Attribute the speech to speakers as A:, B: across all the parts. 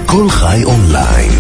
A: כל חי אונליין,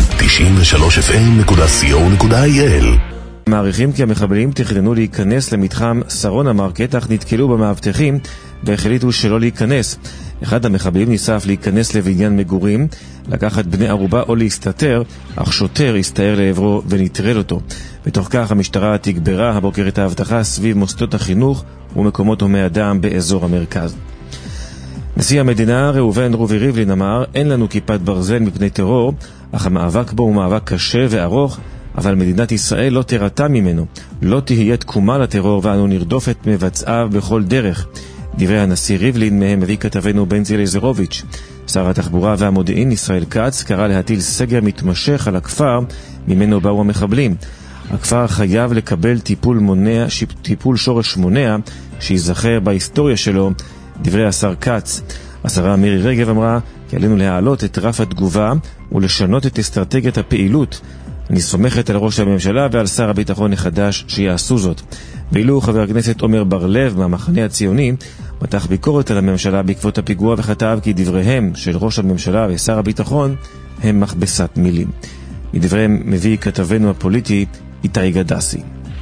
A: 93fm.co.il.
B: מעריכים כי המחבלים תכננו להיכנס למתחם שרונה מרקט, אך נתקלו במאבטחים והחליטו שלא להיכנס. אחד המחבלים ניסף להיכנס לבניין מגורים, לקחת בני ערובה או להסתתר, אך שוטר הסתער לעברו ונטרל אותו. בתוך כך המשטרה תגברה הבוקר את האבטחה סביב מוסדות החינוך ומקומות הומי אדם באזור המרכז. נשיא המדינה ראובן רובי ריבלין אמר, אין לנו כיפת ברזל מפני טרור, אך המאבק בו הוא מאבק קשה וארוך, אבל מדינת ישראל לא תירתע ממנו. לא תהיה תקומה לטרור ואנו נרדוף את מבצעיו בכל דרך. דברי הנשיא ריבלין מהם מביא כתבנו בנזי לזרוביץ'. שר התחבורה והמודיעין ישראל כץ קרא להטיל סגר מתמשך על הכפר ממנו באו המחבלים. הכפר חייב לקבל טיפול שורש מונע שיזכר בהיסטוריה שלו. דברי השר כץ. השרה מירי רגב אמרה כי עלינו להעלות את רף התגובה ולשנות את אסטרטגיית הפעילות. אני סומכת על ראש הממשלה ועל שר הביטחון החדש שיעשו זאת. ואילו חבר הכנסת עומר בר-לב מהמחנה הציוני מתח ביקורת על הממשלה בעקבות הפיגוע וכתב כי דבריהם של ראש הממשלה ושר הביטחון הם מכבסת מילים. מדבריהם מביא כתבנו הפוליטי איתי גדסי.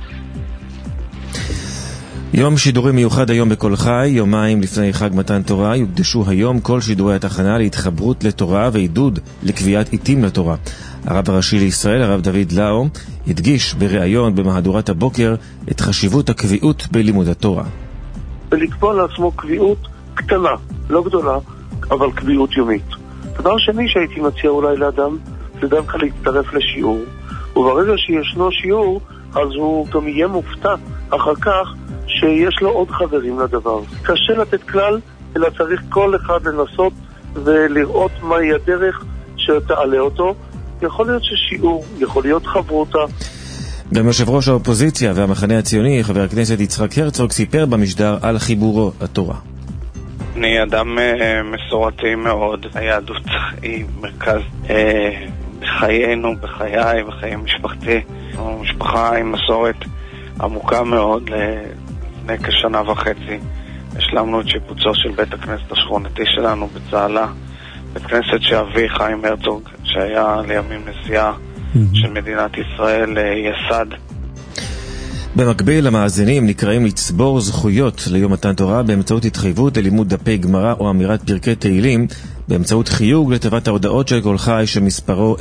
B: יום שידורי מיוחד היום בכל חי, יומיים לפני חג מתן תורה, יוקדשו היום כל שידורי התחנה להתחברות לתורה ועידוד לקביעת עיתים לתורה. הרב הראשי לישראל, הרב דוד לאו, הדגיש בראיון במהדורת הבוקר את חשיבות הקביעות בלימוד התורה.
C: ולקבוע לעצמו קביעות קטנה, לא גדולה, אבל קביעות יומית. דבר שני שהייתי מציע אולי לאדם, זה דווקא להצטרף לשיעור, וברגע שישנו שיעור, אז הוא גם יהיה מופתע אחר כך שיש לו עוד חברים לדבר. קשה לתת כלל, אלא צריך כל אחד לנסות ולראות מהי הדרך שתעלה אותו. יכול להיות ששיעור, יכול להיות חברותה.
B: גם יושב ראש האופוזיציה והמחנה הציוני, חבר הכנסת יצחק הרצוג, סיפר במשדר על חיבורו לתורה.
D: אני אדם מסורתי מאוד. היהדות היא מרכז בחיינו, בחיי, בחיי משפחתי. משפחה עם מסורת עמוקה מאוד. לפני כשנה וחצי השלמנו את שיפוצו של בית הכנסת השכונתי שלנו בצהלה. בית כנסת שאבי חיים הרצוג, שהיה לימים נשיאה של מדינת ישראל, יסד.
B: במקביל, המאזינים נקראים לצבור זכויות ליום מתן תורה באמצעות התחייבות ללימוד דפי גמרא או אמירת פרקי תהילים, באמצעות חיוג לטובת ההודעות של כל חי שמספרו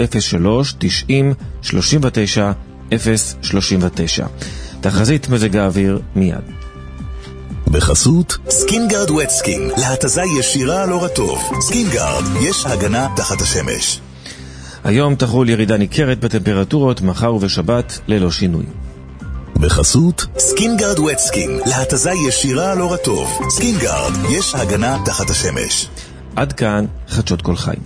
B: 03-90-39-039. תחזית מזג האוויר מיד.
A: בחסות סקינגרד ווט סקין, להתזה ישירה על אור הטוב. סקינגרד, יש הגנה תחת השמש.
B: היום תחול ירידה ניכרת בטמפרטורות, מחר ובשבת ללא שינוי.
A: בחסות סקינגרד ווט סקין, להתזה ישירה על אור הטוב. סקינגרד, יש הגנה תחת השמש.
B: עד כאן חדשות כל חי.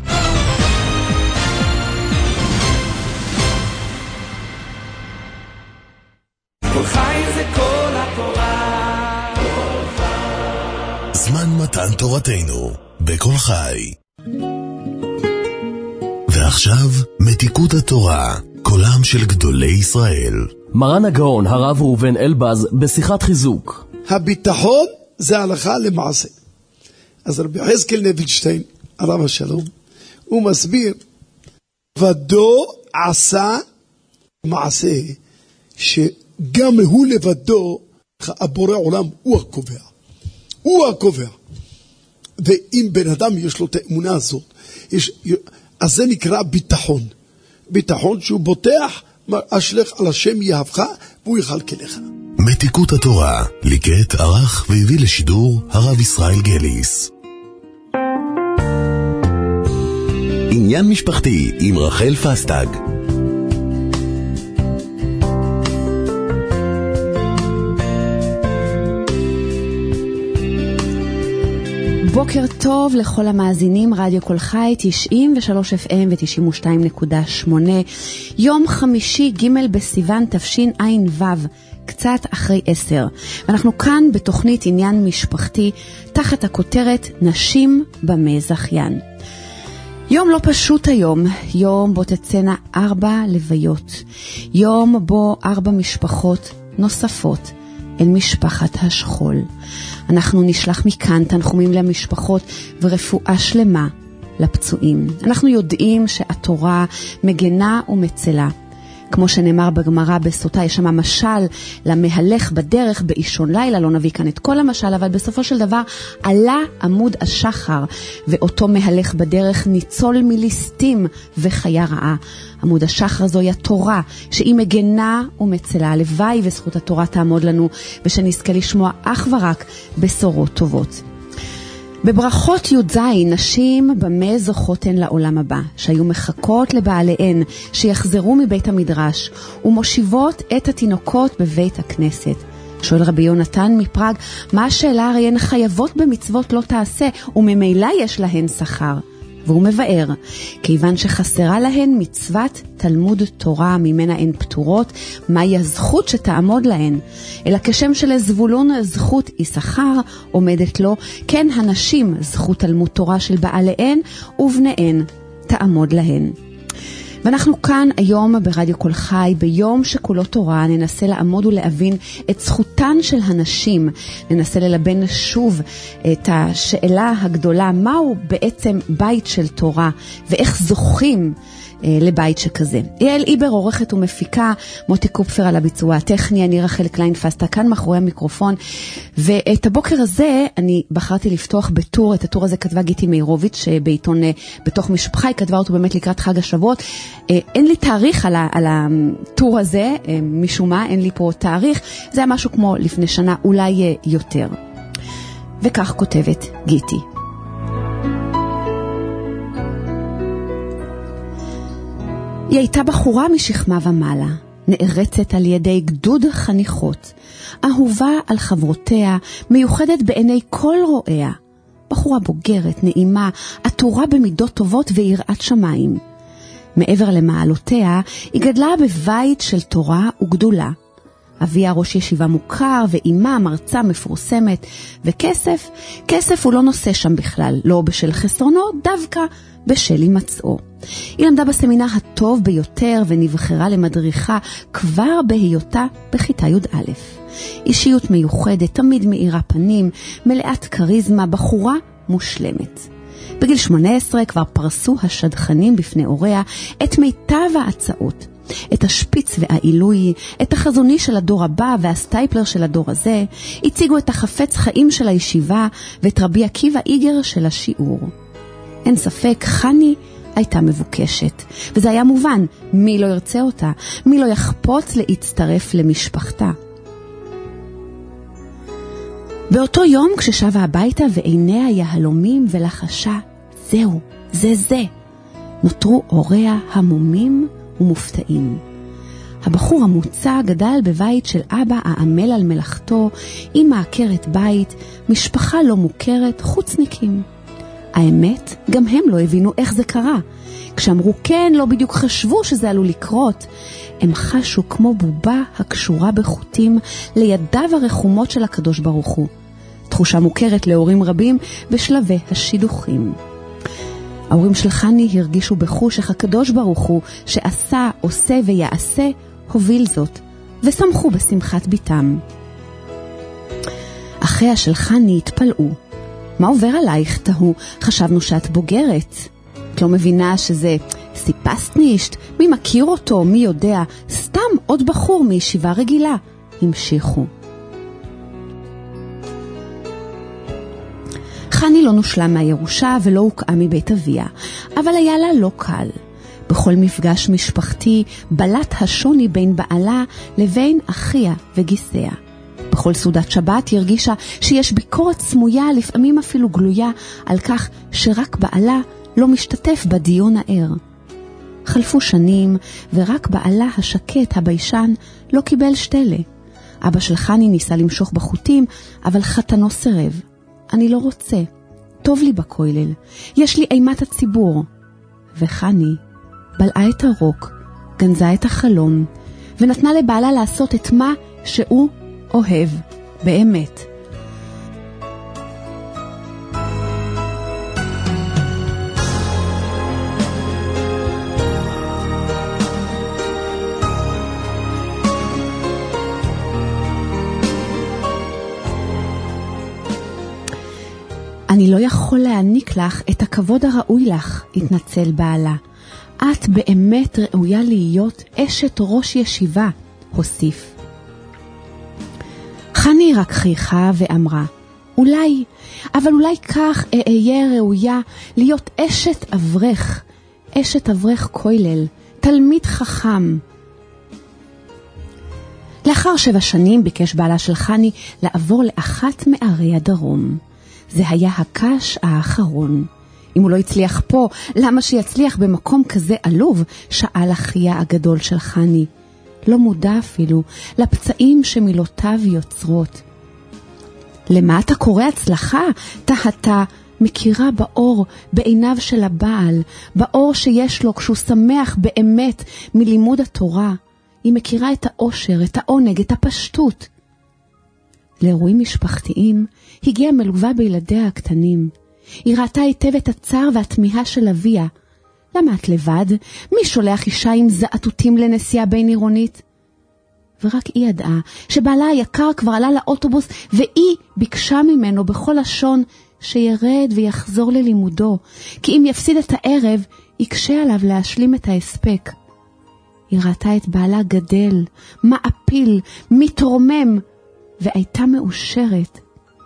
E: כל חי זה כל התורה.
A: זמן מתן תורתנו בכל חי. ועכשיו מתיקות התורה, קולם של גדולי ישראל.
F: מרן הגאון הרב ראובן אלבז בשיחת חיזוק.
G: הביטחון זה הלכה למעשה. אז רבי יחזקאל נבלשטיין, הרב השלום, הוא מסביר, ודו עשה מעשה שגם הוא לבדו, הבורא עולם הוא הקובע. הוא הקובע. ואם בן אדם יש לו את האמונה הזאת, אז זה נקרא ביטחון. ביטחון שהוא בוטח, אשלך על השם יהבך, והוא יחלק אליך.
A: מתיקות התורה, ליקט, ערך והביא לשידור הרב ישראל גליס. עניין משפחתי עם רחל פסטג.
H: בוקר טוב לכל המאזינים, רדיו כל חי, 93 FM ו-92.8, יום חמישי ג' בסיוון תשע"ו, קצת אחרי 10. ואנחנו כאן בתוכנית עניין משפחתי, תחת הכותרת נשים במי זכיין. יום לא פשוט היום, יום בו תצאנה 4 לוויות, יום בו 4 משפחות נוספות אל משפחת השכול. אנחנו נשלח מכאן תנחומים למשפחות ורפואה שלמה לפצועים. אנחנו יודעים שהתורה מגנה ומצלה. כמו שנאמר בגמרא בסוטה, יש שם משל למהלך בדרך באישון לילה, לא נביא כאן את כל המשל, אבל בסופו של דבר עלה עמוד השחר, ואותו מהלך בדרך ניצול מליסטים וחיה רעה. עמוד השחר זוהי התורה, שהיא מגנה ומצלה. הלוואי וזכות התורה תעמוד לנו, ושנזכה לשמוע אך ורק בשורות טובות. בברכות י"ז נשים במה זוכות הן לעולם הבא, שהיו מחכות לבעליהן שיחזרו מבית המדרש ומושיבות את התינוקות בבית הכנסת. שואל רבי יונתן מפראג, מה השאלה? הרי הן חייבות במצוות לא תעשה וממילא יש להן שכר. והוא מבאר, כיוון שחסרה להן מצוות תלמוד תורה ממנה הן פטורות, מהי הזכות שתעמוד להן? אלא כשם שלזבולון זכות יששכר עומדת לו, כן הנשים זכות תלמוד תורה של בעליהן ובניהן תעמוד להן. ואנחנו כאן היום ברדיו קול חי, ביום שכולו תורה, ננסה לעמוד ולהבין את זכותן של הנשים, ננסה ללבן שוב את השאלה הגדולה, מהו בעצם בית של תורה, ואיך זוכים לבית שכזה. יעל איבר עורכת ומפיקה, מוטי קופפר על הביצוע הטכני, אני רחל קליין-פסטה כאן מאחורי המיקרופון, ואת הבוקר הזה אני בחרתי לפתוח בטור, את הטור הזה כתבה גיטי מאירוביץ' בעיתון בתוך משפחה, היא כתבה אותו באמת לקראת חג השבועות, אין לי תאריך על הטור הזה, משום מה, אין לי פה תאריך, זה היה משהו כמו לפני שנה, אולי יותר. וכך כותבת גיטי. היא הייתה בחורה משכמה ומעלה, נערצת על ידי גדוד חניכות, אהובה על חברותיה, מיוחדת בעיני כל רואיה. בחורה בוגרת, נעימה, עטורה במידות טובות ויראת שמיים. מעבר למעלותיה, היא גדלה בבית של תורה וגדולה. אביה ראש ישיבה מוכר ואימה מרצה מפורסמת, וכסף, כסף הוא לא נושא שם בכלל, לא בשל חסרונו, דווקא בשל הימצאו. היא למדה בסמינר הטוב ביותר ונבחרה למדריכה כבר בהיותה בכיתה י"א. אישיות מיוחדת, תמיד מאירה פנים, מלאת קריזמה, בחורה מושלמת. בגיל 18 כבר פרסו השדכנים בפני הוריה את מיטב ההצעות. את השפיץ והעילוי, את החזוני של הדור הבא והסטייפלר של הדור הזה, הציגו את החפץ חיים של הישיבה ואת רבי עקיבא איגר של השיעור. אין ספק, חני הייתה מבוקשת, וזה היה מובן, מי לא ירצה אותה, מי לא יחפוץ להצטרף למשפחתה. באותו יום כששבה הביתה ועיניה יהלומים ולחשה, זהו, זה, נותרו הוריה המומים ומופתעים. הבחור המוצע גדל בבית של אבא העמל על מלאכתו, אמא עקרת בית, משפחה לא מוכרת, חוצניקים. האמת, גם הם לא הבינו איך זה קרה. כשאמרו כן, לא בדיוק חשבו שזה עלול לקרות. הם חשו כמו בובה הקשורה בחוטים לידיו הרחומות של הקדוש ברוך הוא. תחושה מוכרת להורים רבים בשלבי השידוכים. ההורים של חני הרגישו בחוש איך הקדוש ברוך הוא שעשה, עושה ויעשה, הוביל זאת, ושמחו בשמחת ביתם. אחיה של חני התפלאו. מה עובר עלייך? תהו, חשבנו שאת בוגרת. את לא מבינה שזה סיפסט נישט? מי מכיר אותו? מי יודע? סתם עוד בחור מישיבה רגילה. המשיכו. חני לא נושלה מהירושה ולא הוקעה מבית אביה, אבל היה לה לא קל. בכל מפגש משפחתי בלט השוני בין בעלה לבין אחיה וגיסיה. בכל סעודת שבת הרגישה שיש ביקורת סמויה, לפעמים אפילו גלויה, על כך שרק בעלה לא משתתף בדיון הער. חלפו שנים ורק בעלה השקט הביישן לא קיבל שתלה. אבא של חני ניסה למשוך בחוטים, אבל חתנו סירב. אני לא רוצה, טוב לי בכולל, יש לי אימת הציבור. וחני בלעה את הרוק, גנזה את החלום, ונתנה לבעלה לעשות את מה שהוא אוהב, באמת. אני אני לא יכול להעניק לך את הכבוד הראוי לך, התנצל בעלה. את באמת ראויה להיות אשת ראש ישיבה, הוסיף. חני רק חייכה ואמרה, אולי, אבל אולי כך אהיה ראויה להיות אשת אברך, אשת אברך כולל, תלמיד חכם. לאחר 7 שנים ביקש בעלה של חני לעבור לאחת מערי הדרום. זה היה הקש האחרון. אם הוא לא הצליח פה, למה שיצליח במקום כזה עלוב? שאל אחיה הגדול של חני. לא מודע אפילו לפצעים שמילותיו יוצרות. למה אתה קורא הצלחה? תהתה, מכירה באור בעיניו של הבעל, באור שיש לו כשהוא שמח באמת מלימוד התורה. היא מכירה את האושר, את העונג, את הפשטות. לאירועים משפחתיים הגיעה מלווה בילדיה הקטנים. היא ראתה היטב את הצער והתמיהה של אביה. למה את לבד? מי שולח אישה עם זעתותים לנסיעה בין עירונית? ורק היא ידעה שבעלה היקר כבר עלה לאוטובוס, והיא ביקשה ממנו בכל לשון שירד ויחזור ללימודו, כי אם יפסיד את הערב, יקשה עליו להשלים את ההספק. היא ראתה את בעלה גדל, מעפיל, מתרומם, והייתה מאושרת.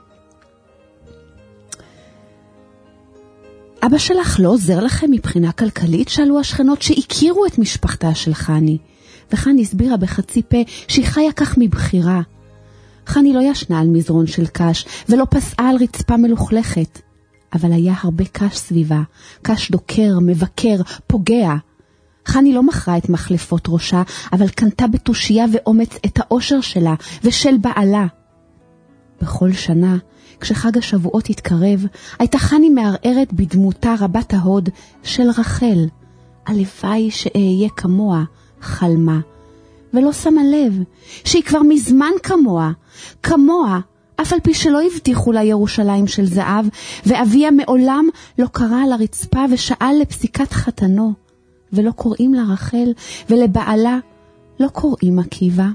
H: אבא שלך לא עוזר לכם מבחינה כלכלית? שאלו השכנות שהכירו את משפחתה של חני. וחני הסבירה בחצי פה שהיא חיה כך מבחירה. חני לא ישנה על מזרון של קש ולא פסעה על רצפה מלוכלכת. אבל היה הרבה קש סביבה, קש דוקר, מבקר, פוגע. חני לא מכרה את מחלפות ראשה, אבל קנתה בתושייה ואומץ את האושר שלה ושל בעלה. בכל שנה, כשחג השבועות התקרב, הייתה חני מערערת בדמותה רבת ההוד של רחל. הלוואי שאהיה כמוה, חלמה, ולא שמה לב שהיא כבר מזמן כמוה, אף על פי שלא הבטיחו לה ירושלים של זהב, ואביה מעולם לא קרא על הרצפה ושאל לפסיקת חתנו, ולא קוראים לה רחל, ולבעלה לא קוראים עקיבא.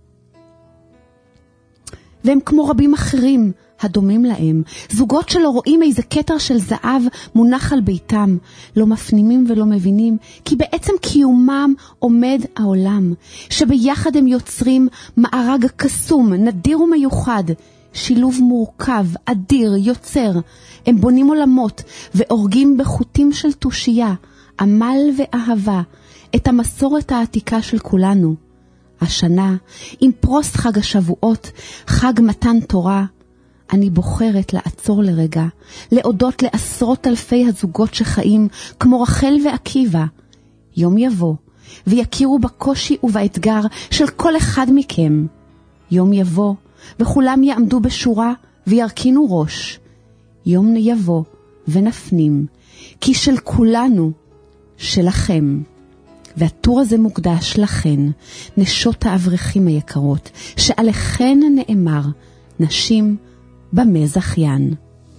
H: והם כמו רבים אחרים הדומים להם, זוגות שלא רואים איזה קטר של זהב מונח על ביתם, לא מפנימים ולא מבינים, כי בעצם קיומם עומד העולם, שביחד הם יוצרים מארג קסום, נדיר ומיוחד, שילוב מורכב, אדיר, יוצר. הם בונים עולמות ואורגים בחוטים של תושייה, עמל ואהבה, את המסורת העתיקה של כולנו. השנה, עם פרוס חג השבועות, חג מתן תורה, אני בוחרת לעצור לרגע, להודות לעשרות אלפי הזוגות שחיים כמו רחל ועקיבא. יום יבוא, ויכירו בקושי ובאתגר של כל אחד מכם. יום יבוא, וכולם יעמדו בשורה וירכינו ראש. יום יבוא ונפנים, כי של כולנו, שלכם. והטור הזה מוקדש לכן, נשות האברכים היקרות, שעליכן נאמר, נשים במזחיין.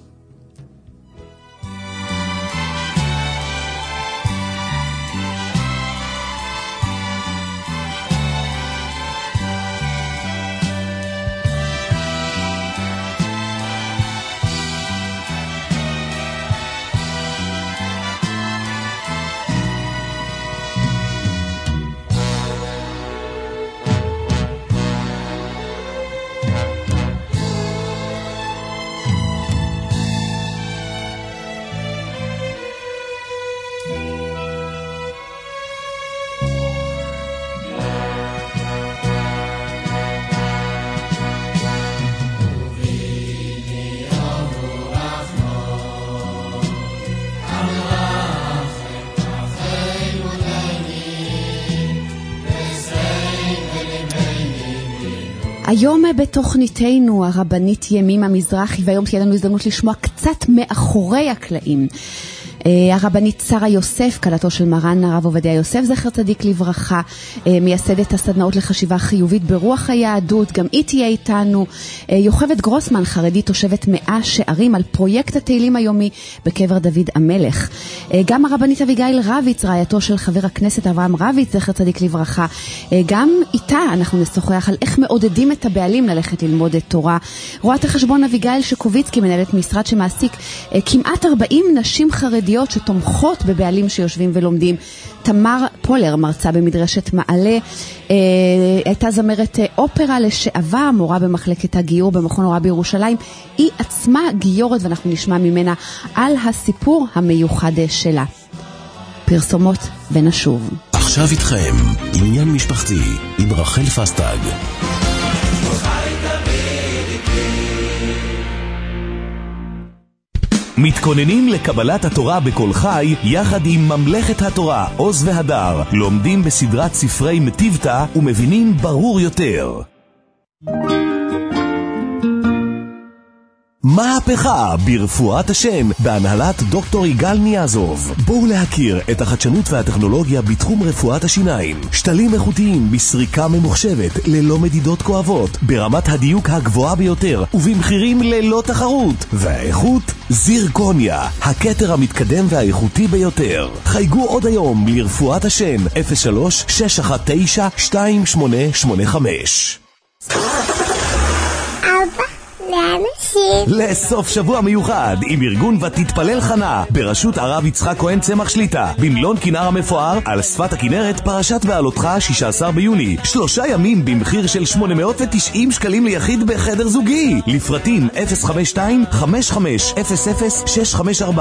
H: היום בתוכניתנו הרבנית ימימה מזרחי, והיום תהיה לנו הזדמנות לשמוע קצת מאחורי הקלעים. הרבנית שרה יוסף, כלתו של מרן הרב עובדיה יוסף, זכר צדיק לברכה, מייסדת הסדנאות לחשיבה חיובית ברוח היהדות, גם היא תהיה איתנו. יוכבד גרוסמן, חרדית תושבת 100 שערים, על פרויקט התהילים היומי בקבר דוד המלך. גם הרבנית אביגיל רביץ, רעייתו של חבר הכנסת אברהם רביץ, זכר צדיק לברכה, גם איתה אנחנו נשוחח על איך מעודדים את הבעלים ללכת ללמוד את תורה. רואת החשבון אביגיל שקוביצקי, מנהלת משרד שמעסיק כמעט 40 נשים חרדיות שתומכות בבעלים שיושבים ולומדים. תמר פולר, מרצה במדרשת מעלה, הייתה זמרת אופרה לשעבר, מורה במחלקת הגיור במכון הוראה בירושלים. היא עצמה גיורת ואנחנו נשמע ממנה על הסיפור המיוחד שלה. פרסומות ונשוב.
I: עכשיו איתכם, עניין משפחתי עם רחל פסטג. מתכוננים לקבלת התורה בכל חי יחד עם ממלכת התורה עוז והדר. לומדים בסדרת ספרי מטיבתא ומבינים ברור יותר. מהפכה ברפואת השם בהנהלת דוקטור יגאל ניאזוב. בואו להכיר את החדשנות והטכנולוגיה בתחום רפואת השיניים. שתלים איכותיים בסריקה ממוחשבת ללא מדידות כואבות, ברמת הדיוק הגבוהה ביותר ובמחירים ללא תחרות. והאיכות זירקוניה, הכתר המתקדם והאיכותי ביותר. חייגו עוד היום לרפואת השם 03-619-2885. לסוף שבוע מיוחד עם ארגון ותתפלל חנה בראשות הרב יצחק כהן צמח שליטה במלון כנר המפואר על שפת הכנרת, פרשת בעלותך 16 ביוני. 3 ימים במחיר של 890 שקלים ליחיד בחדר זוגי. לפרטים 052-5500-654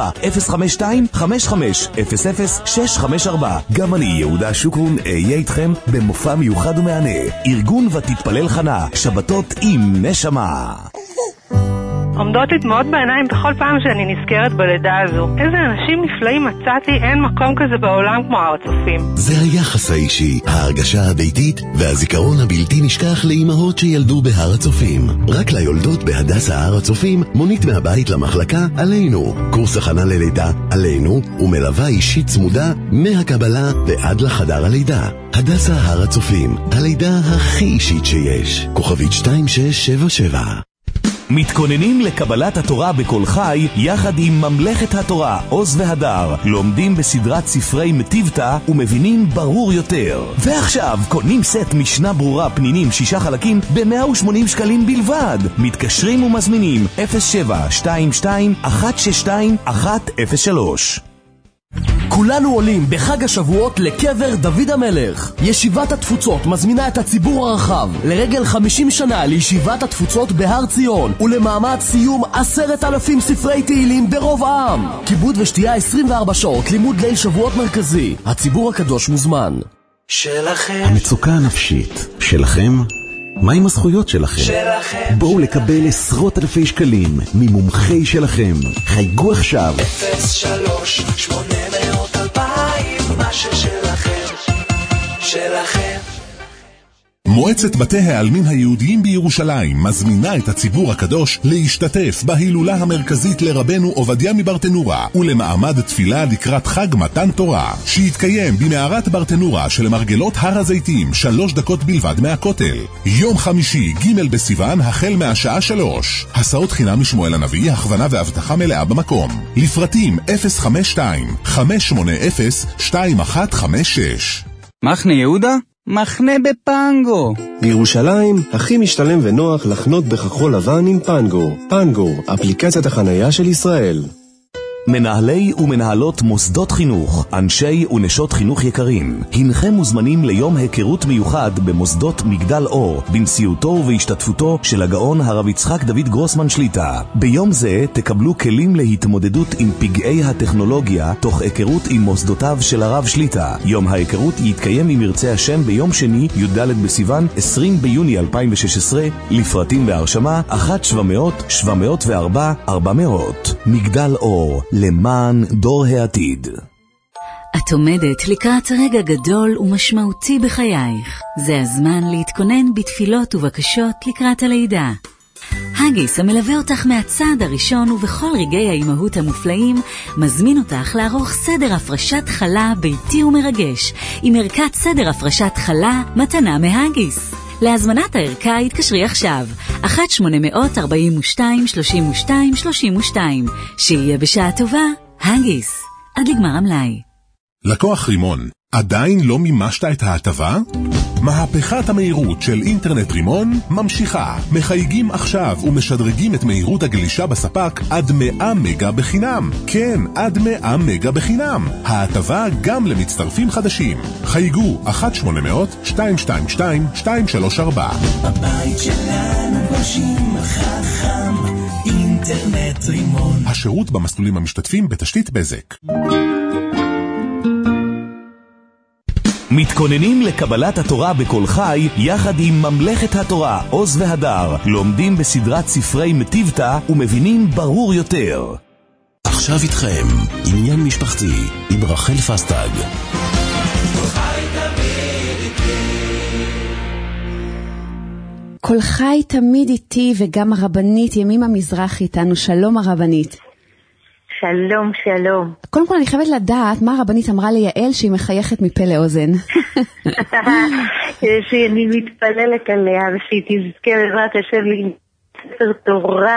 I: 052-5500-654. גם אני יהודה שוקרון אהיה איתכם במופע מיוחד ומענה. ארגון ותתפלל חנה, שבתות עם נשמה.
J: עומדות לי דמעות בעיניים בכל פעם שאני נזכרת בלידה הזו. איזה אנשים נפלאים מצאתי, אין מקום כזה בעולם כמו הר הצופים.
I: זה היחס האישי, ההרגשה הביתית והזיכרון הבלתי נשכח לאימהות שילדו בהר הצופים. רק ליולדות בהדסה הר הצופים מונית מהבית למחלקה עלינו, קורס הכנה ללידה עלינו, ומלווה אישית צמודה מהקבלה ועד לחדר הלידה. הדסה הר הצופים, הלידה הכי אישית שיש. כוכבית 2677.
K: מתכוננים לקבלת התורה בכל חי יחד עם ממלכת התורה עוז והדר. לומדים בסדרת ספרי מטיבתא ומבינים ברור יותר. ועכשיו קונים סט משנה ברורה פנינים 6 חלקים ב-180 שקלים בלבד. מתקשרים ומזמינים 0722-162-103.
F: כולנו עולים בחג השבועות לקבר דוד המלך. ישיבת התפוצות מזמינה את הציבור הרחב לרגל 50 שנה לישיבת התפוצות בהר ציון ולמעמד סיום 10,000 ספרי תהילים ברוב עם. כיבוד ושתייה 24 שעות, לימוד ליל שבועות מרכזי. הציבור הקדוש מוזמן.
I: שלכם. המצוקה הנפשית שלכם? מה עם הזכויות שלכם? שלכם. בואו לקבל עשרות אלפי שקלים ממומחי שלכם. חייגו עכשיו
E: 03-800-2000, מה ששלכם, שלכם.
L: מועצת בתי העלמין היהודיים בירושלים מזמינה את הציבור הקדוש להשתתף בהילולה המרכזית לרבנו עובדיה מברטנורה ולמעמד תפילה לקראת חג מתן תורה שיתקיים במערת ברטנורה של מרגלות הר הזיתים 3 דקות בלבד מהכותל. יום חמישי ג' בסיוון החל מהשעה 3. הסעות חינם משמואל הנביא, הכוונה והבטחה מלאה במקום. לפרטים 052-580-2156.
M: מחנה יהודה? מחנה בפנגו.
N: בירושלים הכי משתלם ונוח לחנות בכחול לבן עם פנגו. פנגו, אפליקציית החנייה של ישראל.
K: מנהלי ומנהלות מוסדות חינוך, אנשי ונשות חינוך יקרים, הנכם מוזמנים ליום היכרות מיוחד במוסדות מגדל אור, בנשיאותו ובהשתתפותו של הגאון הרב יצחק דוד גרוסמן שליטה. ביום זה תקבלו כלים להתמודדות עם פגעי הטכנולוגיה, תוך היכרות עם מוסדותיו של הרב שליטה. יום ההיכרות יתקיים אם ירצה השם ביום שני, י"ד בסיוון, 20 ביוני 2016, לפרטים והרשמה 1-700-704-400. מגדל אור, למען דור העתיד.
O: את עומדת לקראת רגע גדול ומשמעותי בחייך. זה הזמן להתכונן בתפילות ובקשות לקראת הלידה. הגיס המלווה אותך מהצעד הראשון ובכל רגעי האימהות המופלאים, מזמין אותך לערוך סדר הפרשת חלה ביתי ומרגש, עם ערכת סדר הפרשת חלה מתנה מהגיס. להזמנת הערכה התקשרי עכשיו, 1-842-32-32-32, שיהיה בשעה טובה, הגיס, עד לגמר המלאי.
L: לקוח רימון, עדיין לא מימשת את ההטבה? מהפכת המהירות של אינטרנט רימון ממשיכה. מחייגים עכשיו ומשדרגים את מהירות הגלישה בספק עד 100 מגה בחינם. כן, עד 100 מגה בחינם. ההטבה גם למצטרפים חדשים. חייגו 1-800-222-234.
E: בבית שלנו גושים חכם, אינטרנט רימון.
L: השירות במסלולים המשתתפים בתשתית בזק.
K: מתכוננים לקבלת התורה בכל חי יחד עם ממלכת התורה עוז והדר. לומדים בסדרת ספרי מטיבתא ומבינים ברור יותר.
I: עכשיו איתכם עניין משפחתי עם רחל פסטג.
H: כל חי תמיד איתי, וגם הרבנית ימימה מזרחי איתנו. שלום הרבנית.
P: שלום, שלום.
H: קודם כל אני חייבת לדעת מה הרבנית אמרה ליעל שהיא מחייכת מפה לאוזן.
P: שאני מתפללת עליה ושהיא תזכה בעזרת השם לספר תורה.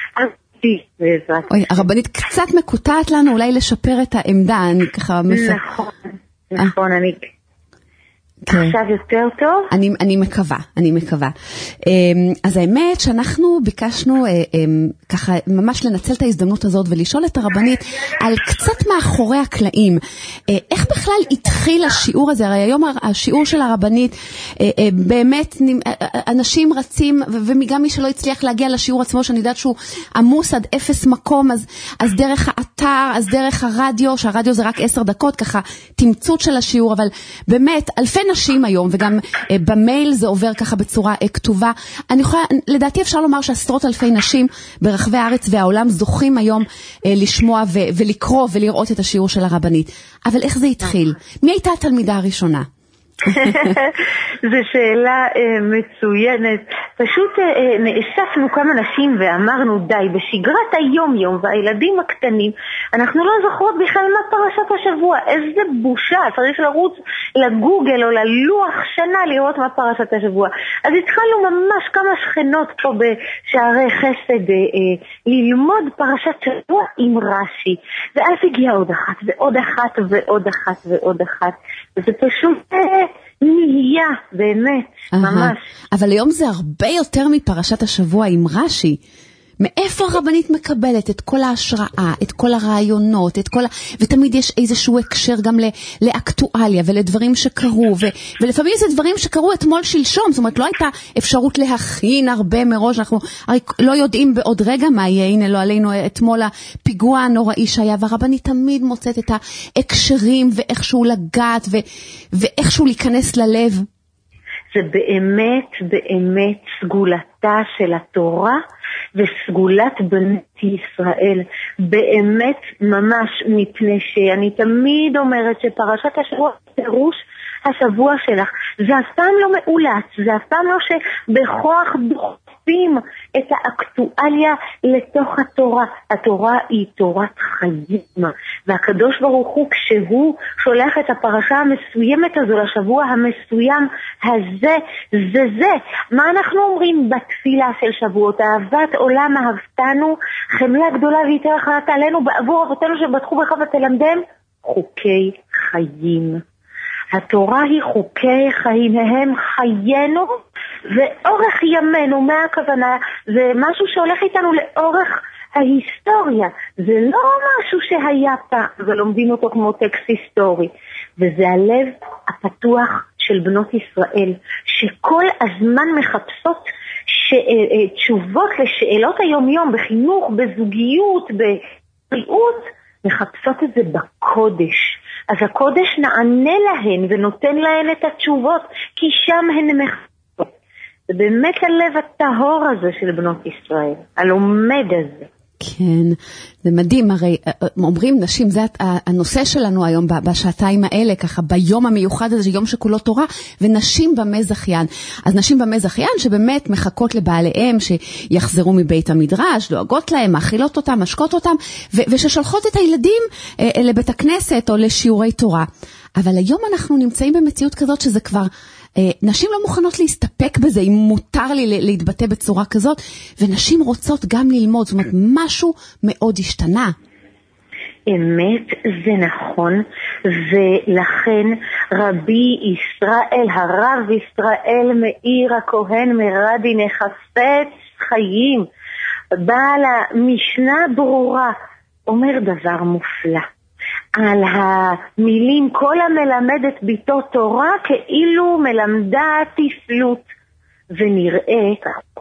H: אוי, הרבנית קצת מקוטעת לנו, אולי לשפר את העמדה. אני ככה
P: נכון, אני עכשיו יותר טוב?
H: אני מקווה. אז האמת שאנחנו ביקשנו ככה ממש לנצל את ההזדמנות הזאת ולשאול את הרבנית על קצת מאחורי הקלעים. איך בכלל התחיל השיעור הזה? הרי היום השיעור של הרבנית, באמת אנשים רצים, וגם מי שלא הצליח להגיע לשיעור עצמו, שאני יודעת שהוא עמוס עד 0 מקום, אז דרך האתר, אז דרך הרדיו, שהרדיו זה רק 10 דקות, ככה תמצות של השיעור, אבל באמת אלפי נשים היום, וגם במייל זה עובר ככה בצורה כתובה. אני יכולה, לדעתי אפשר לומר שעשרות אלפי נשים ברחבי הארץ והעולם זוכים היום לשמוע ולקרוא ולראות את השיעור של הרבנית. אבל איך זה התחיל? מי הייתה התלמידה הראשונה?
P: זו שאלה מצוינת. פשוט נאספנו כמה נשים ואמרנו די, בשגרת היום-יום והילדים הקטנים אנחנו לא זוכרות בכלל מה פרשת השבוע. איזה בושה, צריך לרוץ לגוגל או ללוח שנה לראות מה פרשת השבוע. אז התחלנו ממש כמה שכנות פה בשערי חסד ללמוד פרשת שבוע עם רש"י, ואז הגיעה עוד אחת ועוד אחת ועוד אחת ועוד אחת, וזה פשוט נהיה, באמת, ממש.
H: אבל היום זה הרבה יותר מפרשת השבוע עם רש"י. מאיפה הרבנית מקבלת את כל ההשראה, את כל הרעיונות, ותמיד יש איזשהו הקשר גם לאקטואליה ולדברים שקרו, ולפעמים זה דברים שקרו אתמול שלשום, זאת אומרת לא הייתה אפשרות להכין הרבה מראש, אנחנו הרי לא יודעים בעוד רגע מה יהיה, הנה לא עלינו אתמול הפיגוע הנוראי שהיה, והרבנית תמיד מוצאת את ההקשרים ואיכשהו לגעת ואיכשהו להיכנס ללב.
P: זה באמת, באמת סגולתה של התורה וסגולת בנות ישראל, באמת ממש, מפני שאני תמיד אומרת שפרשת השבוע פירוש השבוע שלך, זה אף פעם לא מאולץ, זה אף פעם לא שבכוח דוחפים את האקטואליה לתוך התורה. התורה היא תורת חיים, והקדוש ברוך הוא כשהוא שולח את הפרשה המסוימת הזו לשבוע המסוים הזה, זה מה אנחנו אומרים בתפילה של שבועות? אהבת עולם אהבתנו, חמלה גדולה ויתר אחת עלינו בעבור אבותינו שבטחו בך ותלמדם חוקי חיים. התורה היא חוקי חיים, הם חיינו ואורך ימינו. מה הכוונה? זה משהו שהולך איתנו לאורך ההיסטוריה, זה לא משהו שהיה פעם ולומדים אותו כמו טקסט היסטורי, וזה הלב הפתוח של בנות ישראל שכל הזמן מחפשות תשובות לשאלות היום-יום, בחינוך, בזוגיות, בבריאות, מחפשות את זה בקודש. אז הקודש נענה להן ונותן להן את התשובות, כי שם הן מחפשות. זה באמת הלב הטהור הזה של בנות ישראל, הלומד הזה.
H: כן, זה מדהים, הרי אומרים נשים, זה הנושא שלנו היום בשעתיים האלה, ככה ביום המיוחד הזה, יום שכולו תורה, ונשים במי זכיין. אז נשים במי זכיין שבאמת מחכות לבעליהם, שיחזרו מבית המדרש, דואגות להם, מאכילות אותם, משקות אותם, וששולחות את הילדים לבית הכנסת או לשיעורי תורה. אבל היום אנחנו נמצאים במציאות כזאת שזה כבר... נשים לא מוכנות להסתפק בזה, אם מותר לי להתבטא בצורה כזאת, ונשים רוצות גם ללמוד, זאת אומרת, משהו מאוד השתנה.
P: אמת, זה נכון, ולכן רבי ישראל, הרב ישראל מאיר הכהן מרדין חפץ חיים, בעל המשנה ברורה, אומר דבר מופלא. על המילים כל המלמדת ביתו תורה כאילו מלמדה תפלות, ונראה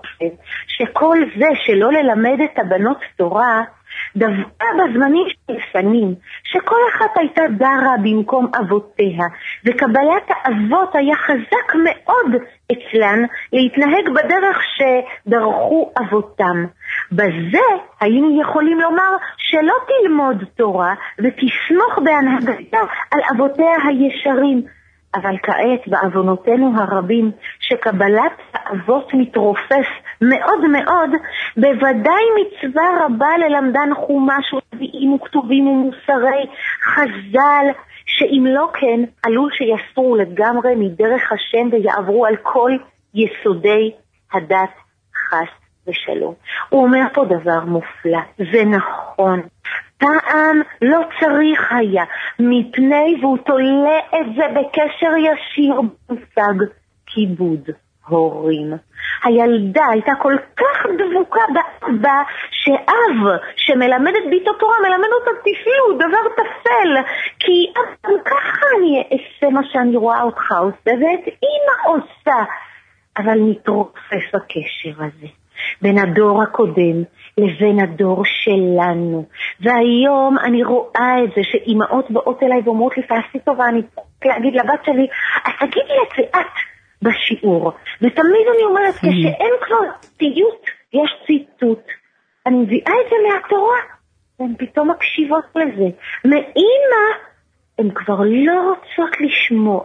P: שכל זה שלא ללמד את הבנות תורה דווקא בזמנים שלפנים, שכל אחת הייתה דרה במקום אבותיה, וקבלת האבות היה חזק מאוד אצלן להתנהג בדרך שדרכו אבותם. בזה היינו יכולים לומר שלא תלמוד תורה ותסמוך בהנהגתה על אבותיה הישרים. אבל כעת בעוונותינו הרבים שקבלת האבות מתרופף מאוד מאוד, בוודאי מצווה רבה ללמדן חומש ונביאים וכתובים ומוסרי חז"ל, שאם לא כן עלול שיסרו לגמרי מדרך השם ויעברו על כל יסודי הדת חס ושלום. הוא אומר פה דבר מופלא, זה נכון. פעם לא צריך היה, מפני והוא תולה את זה בקשר ישיר במושג כיבוד הורים. הילדה הייתה כל כך דבוקה באבא, שאב שמלמד את ביתו תורה מלמד אותה תפלות, דבר תפל, כי אבא ככה אני אעשה מה שאני רואה אותך עושה ואת אמא עושה. אבל מתרופף הקשר הזה בין הדור הקודם לבין הדור שלנו. והיום אני רואה את זה שאימהות באות אליי ואומרות לי, תעשי טובה, אני אגיד לבת שלי, אז תגידי את זה את בשיעור. ותמיד אני אומרת, כשאין כבר ציטוט, יש ציטוט. אני מביאה את זה מהתורה, והן פתאום מקשיבות לזה. מאמא, הן כבר לא רוצות לשמוע.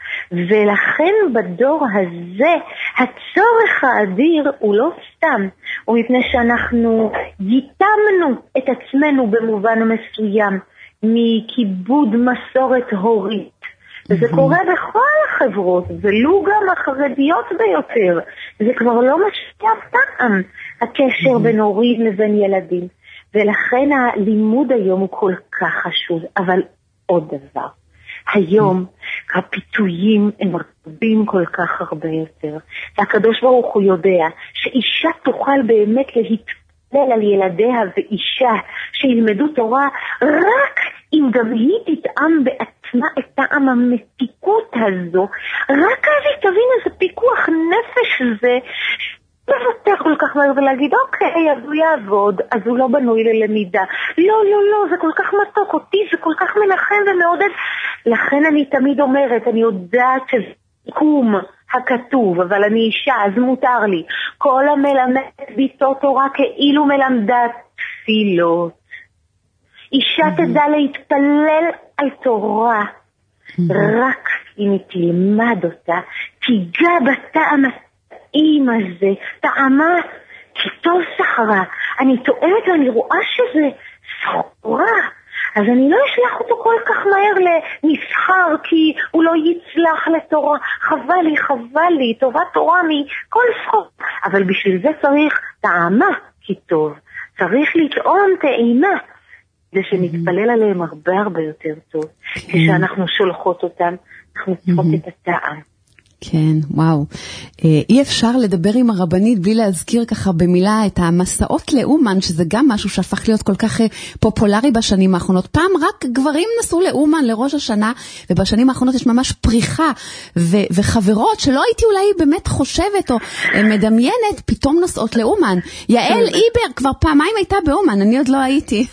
P: ולכן בדור הזה הצורך האדיר הוא לא סתם, הוא מפני שאנחנו ייתמנו את עצמנו במובן מסוים מכיבוד מסורת הורית, וזה קורה בכל החברות, ולו גם החרדיות ביותר. זה כבר לא משפיע פעם הקשר בין הורים לבין ילדים, ולכן הלימוד היום הוא כל כך חשוב. אבל עוד דבר, היום הפיתויים הם רבים כל כך הרבה יותר, והקדוש ברוך הוא יודע שאישה תוכל באמת להתפלל על ילדיה, ואישה שילמדו תורה רק אם גם היא תטעם בעצמה את טעם המתיקות הזו, רק אז היא תבין איזה פיקוח נפש זה, לבטח כל כך מהר ולהגיד אוקיי, אז הוא יעבוד, אז הוא לא בנוי ללמידה. לא, לא, לא, זה כל כך מתוק, אותי זה כל כך מנחם ומעודד. לכן אני תמיד אומרת, אני יודעת שזה קום הכתוב, אבל אני אישה, אז מותר לי. כל המלמד ביתו תורה כאילו מלמדת תפילות. אישה תדע להתפלל על תורה, רק אם היא תלמד אותה, תיגע בטעם הזה, טעמה כתוב סחרה. אני טועמת ואני רואה שזה סחורה, אז אני לא אשלח אותו כל כך מהר למסחר, כי הוא לא יצלח לתורה. חבל לי, טובת תורה מכל סחור. אבל בשביל זה צריך טעמה כתוב, צריך לטעום טעימה, זה שנתפלל עליהם הרבה יותר טוב. כשאנחנו שולחות אותם, אנחנו צריכות את הטעם.
H: כן, וואו. אי אפשר לדבר עם הרבנית בלי להזכיר ככה במילה את המסעות לאומן, שזה גם משהו שהפך להיות כל כך פופולרי בשנים האחרונות. פעם רק גברים נסעו לאומן לראש השנה, ובשנים האחרונות יש ממש פריחה, וחברות שלא הייתי אולי באמת חושבת או מדמיינת, פתאום נוסעות לאומן. יעל איבר כבר פעמיים הייתה באומן, אני עוד לא הייתי.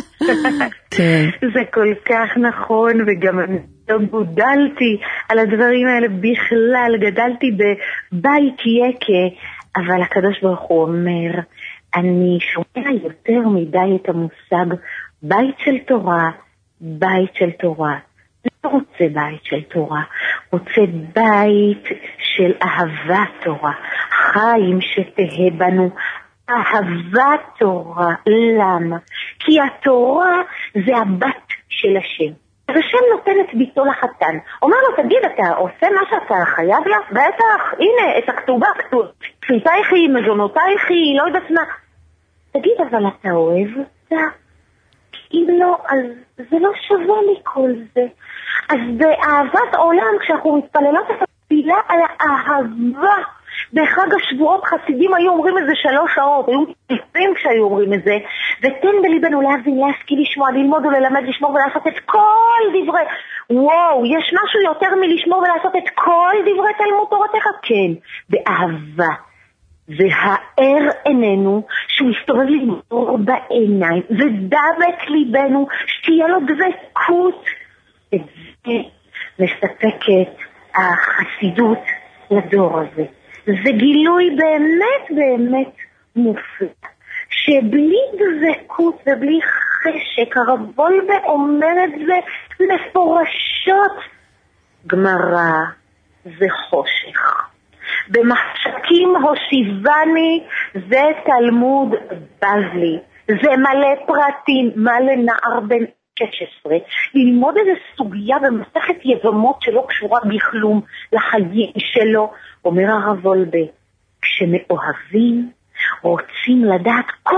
P: כן. זה כל כך נכון, וגם אני לא גודלתי על הדברים האלה בכלל, גדלתי בבית יקה, אבל הקדוש ברוך הוא אומר, אני שומע יותר מדי את המושג בית של תורה, בית של תורה. לא רוצה בית של תורה, רוצה בית של אהבת תורה. חיים שתהה בנו אהבת תורה. למה? כי התורה זה הבת של השם. אז השם נותן את ביתו לחתן. אומר לו, תגיד, אתה עושה מה שאתה חייב לה? בטח, הנה, את הכתובה כתוב. תפילתייך היא, מזונותייך היא, לא יודעת מה. תגיד, אבל אתה אוהב אותה? אם לא, אז זה לא שווה מכל זה. אז באהבת עולם, כשאנחנו מתפללות את התפילה על האהבה, בחג השבועות חסידים היו אומרים את זה 3 שעות, היו מתפלים כשהיו אומרים את זה, ותן בליבנו להבין, להשכיל, לשמוע, ללמוד וללמד, לשמור ולעשות את כל דברי. וואו, יש משהו יותר מלשמור ולעשות את כל דברי תלמוד תורתך? כן, באהבה. והאר עינינו שהוא יסתובב למור בעיניים ודבק ליבנו שתהיה לו דבקות. את זה מספקת החסידות לדור הזה. זה גילוי באמת באמת מופלא, שבלי דבקות ובלי חשק, הרב וולבה אומר את זה מפורשות, גמרא זה חושך. במחשכים הושיבני זה תלמוד בבלי, זה מלא פרטים, מלא נער בן 16, ללמוד איזו סוגיה במסכת יבמות שלא קשורה בכלום לחיים שלו. אומר הרב וולבה, כשמאוהבים רוצים לדעת כל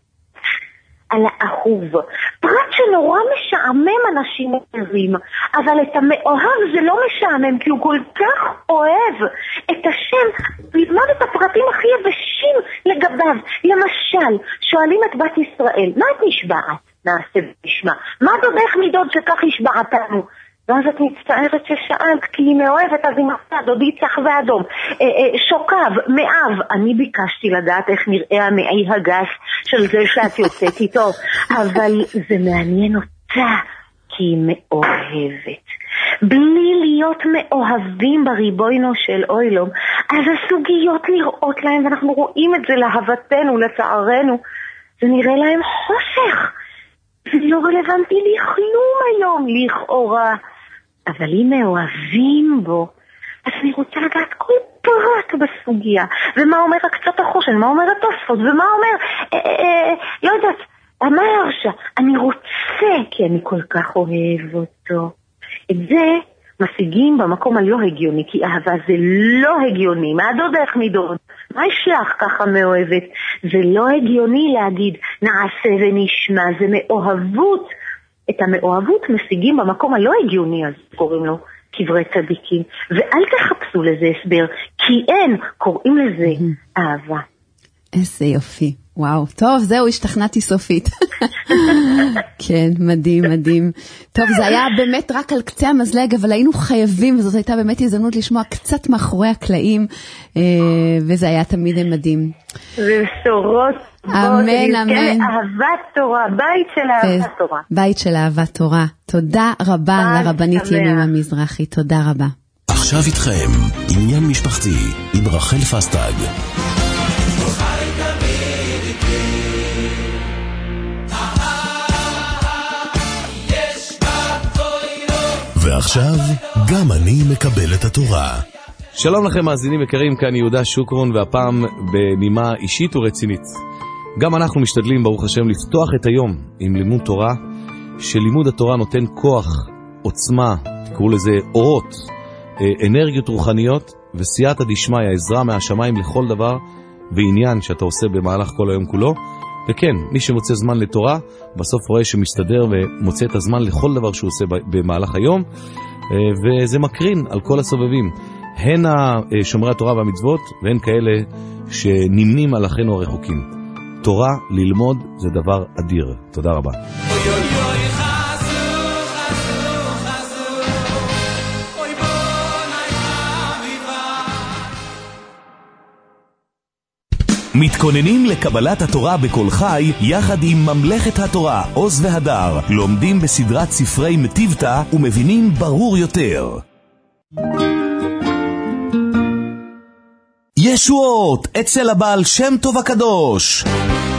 P: על האהוב, פרט שנורא משעמם אנשים אחרים, אבל את המאוהב זה לא משעמם, כי הוא כל כך אוהב את השם, ללמוד את הפרטים הכי יבשים לגביו. למשל, שואלים את בת ישראל, מה את נשבעת? נעשה ונשמע. מה דודך מדוד שכך השבעתנו? ואז את מצטערת ששאלת, כי היא מאוהבת, אז היא מצאה דודי צח ואדום. שוקב, מאב, אני ביקשתי לדעת איך נראה המעי הגס של זה שאת יוצאת איתו, אבל זה מעניין אותה, כי היא מאוהבת. בלי להיות מאוהבים בריבונו של אוילום, אז הסוגיות נראות להם, ואנחנו רואים את זה להבתנו, לצערנו, זה נראה להם חושך. זה לא רלוונטי לכלום היום, לכאורה. אבל אם מאוהבים בו, אז אני רוצה לדעת כל פרט בסוגיה. ומה אומר הקצת החושן, מה אומר התוספות, ומה אומר, לא יודעת, מה ההרשה? אני רוצה, כי אני כל כך אוהב אותו. את זה משיגים במקום הלא הגיוני, כי אהבה זה לא הגיוני. מה דודך מדוד? מה ישלח ככה מאוהבת? זה לא הגיוני להגיד נעשה ונשמע, זה מאוהבות. את המאוהבות משיגים במקום הלא הגיוני, אז קוראים לו קברי צדיקים. ואל תחפשו לזה הסבר, כי אין, קוראים לזה אהבה.
H: איזה יופי. וואו, טוב, זהו, השתכנעתי סופית. כן, מדהים, מדהים. טוב, זה היה באמת רק על קצה המזלג, אבל היינו חייבים, וזאת הייתה באמת הזדמנות לשמוע קצת מאחורי הקלעים, וזה היה תמיד מדהים.
P: ובשורות,
H: אמן, אמן.
P: אהבת תורה, בית של אהבת תורה.
H: בית של אהבת תורה. תודה רבה לרבנית ימימה מזרחי, תודה רבה.
I: עכשיו איתכם, עניין משפחתי, עם רחל פסטג. ועכשיו, גם אני מקבל את התורה.
K: שלום לכם מאזינים יקרים, כאן יהודה שוקרון, והפעם בנימה אישית ורצינית. גם אנחנו משתדלים, ברוך השם, לפתוח את היום עם לימוד תורה, שלימוד התורה נותן כוח, עוצמה, תקראו לזה אורות, אנרגיות רוחניות, וסייעתא דשמיא, עזרה מהשמיים לכל דבר ועניין שאתה עושה במהלך כל היום כולו. וכן, מי שמוצא זמן לתורה, בסוף רואה שמסתדר ומוצא את הזמן לכל דבר שהוא עושה במהלך היום, וזה מקרין על כל הסובבים, הן שומרי התורה והמצוות, והן כאלה שנמנים על אחינו הרחוקים. תורה ללמוד זה דבר אדיר. תודה רבה.
I: מתכוננים לקבלת התורה בכל חי יחד עם ממלכת התורה עוז והדר. לומדים בסדרת ספרי מטיבתא ומבינים ברור יותר. ישועות אצל הבעל שם טוב הקדוש.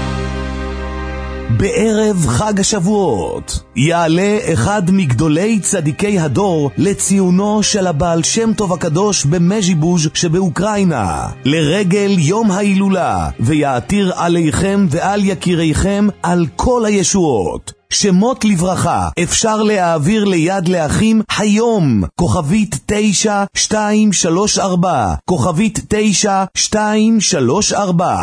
K: בערב חג השבועות יעלה אחד מגדולי צדיקי הדור לציונו של הבעל שם טוב הקדוש במז'יבוז' שבאוקראינה לרגל יום ההילולה, ויעתיר עליכם ועל יקיריכם על כל הישועות. שמות לברכה אפשר להעביר ליד לאחים היום, כוכבית 9234, כוכבית 9234.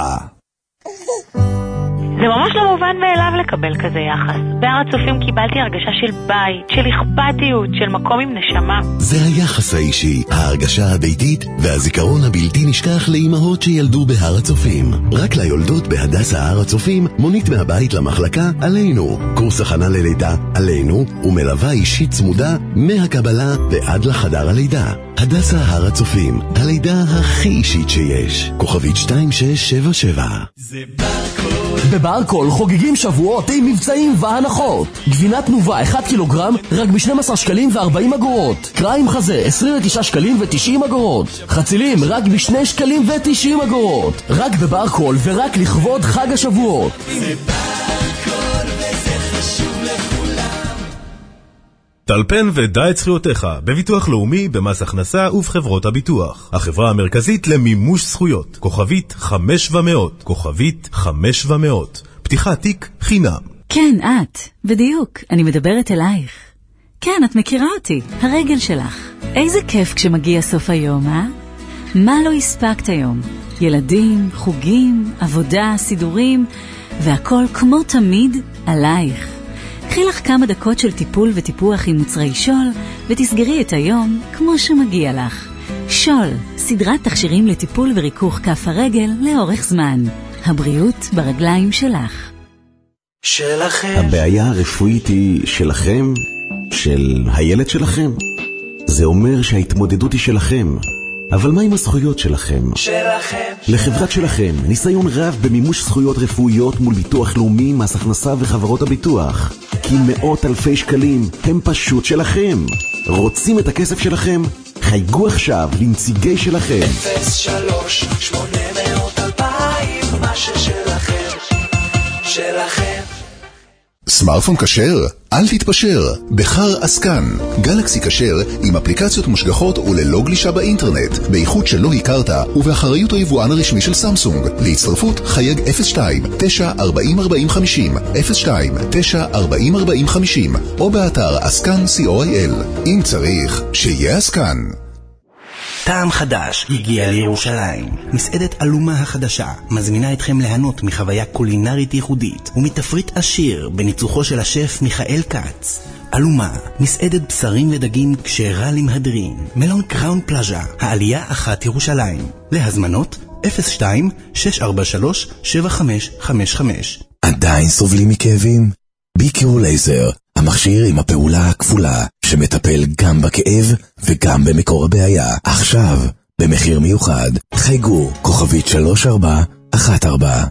J: זה ממש לא מובן מאליו לקבל כזה יחס. בהר הצופים קיבלתי הרגשה של בית, של אכפתיות, של מקום עם נשמה.
A: זה היחס האישי, ההרגשה הביתית והזיכרון הבלתי נשכח לאימהות שילדו בהר הצופים. רק ליולדות בהדסה הר הצופים מונית מהבית למחלקה עלינו, קורס הכנה ללידה עלינו, ומלווה אישית צמודה מהקבלה ועד לחדר הלידה. הדסה הר הצופים, הלידה הכי אישית שיש. כוכבית 2677.
F: זה ברקול. בברקול חוגגים שבועות עם מבצעים והנחות. גבינת תנובה 1 קילוגרם רק ב12 שקלים ו40 אגורות. קריים חזה 29 שקלים ו90 אגורות. חצילים רק ב2 שקלים ו90 אגורות. רק בברקול ורק לכבוד חג השבועות.
E: זה ברקול וזה חשוב לכולם.
Q: טלפן ודע את זכויותיך בביטוח לאומי, במס הכנסה ובחברות הביטוח. החברה המרכזית למימוש זכויות, כוכבית 500, כוכבית 500. פתיחת תיק חינם.
O: כן, את. בדיוק. אני מדברת אלייך. כן, את מכירה אותי. הרגל שלך. איזה כיף כשמגיע סוף היום, אה? מה לא הספקת היום? ילדים, חוגים, עבודה, סידורים, והכל כמו תמיד עלייך. קחי לך כמה דקות של טיפול וטיפוח עם מוצרי שול, ותסגרי את היום כמו שמגיע לך. שול, סדרת תכשירים לטיפול וריכוך כף הרגל לאורך זמן. הבריאות ברגליים שלך.
R: שלכם. הבעיה הרפואית היא שלכם, של הילד שלכם. זה אומר שההתמודדות היא שלכם. אבל מה עם הזכויות שלכם?
E: שלכם.
R: לחברת שלכם, ניסיון רב במימוש זכויות רפואיות מול ביטוח לאומי, מס הכנסה וחברות הביטוח. כי מאות אלפי שקלים הם פשוט שלכם. רוצים את הכסף שלכם? חייגו עכשיו לנציגי שלכם.
E: 03-800-2000, מה ששלכם, שלכם.
L: סמארטפון כשר? אל תתפשר, בחר עסקן. גלקסי כשר עם אפליקציות מושגחות וללא גלישה באינטרנט, באיכות שלא הכרת ובאחריות היבואן הרשמי של סמסונג. להצטרפות חייג 02-940-4050, 02-940-4050, או באתר עסקן co.il. אם צריך, שיהיה עסקן.
S: טעם חדש הגיע לירושלים. מסעדת אלומה החדשה מזמינה אתכם ליהנות מחוויה קולינרית ייחודית ומתפריט עשיר בניצוחו של השף מיכאל קץ. אלומה, מסעדת בשרים ודגים כשרה למהדרין. מלון קראון פלאז'ה, העלייה 1 ירושלים. להזמנות 02-643-7555.
A: עדיין סובלים מכאבים? ביקיור לייזר, המכשיר עם הפעולה הכפולה, שמטפל גם בכאב וגם במקור הבעיה. עכשיו, במחיר מיוחד, חייגו, כוכבית 3414.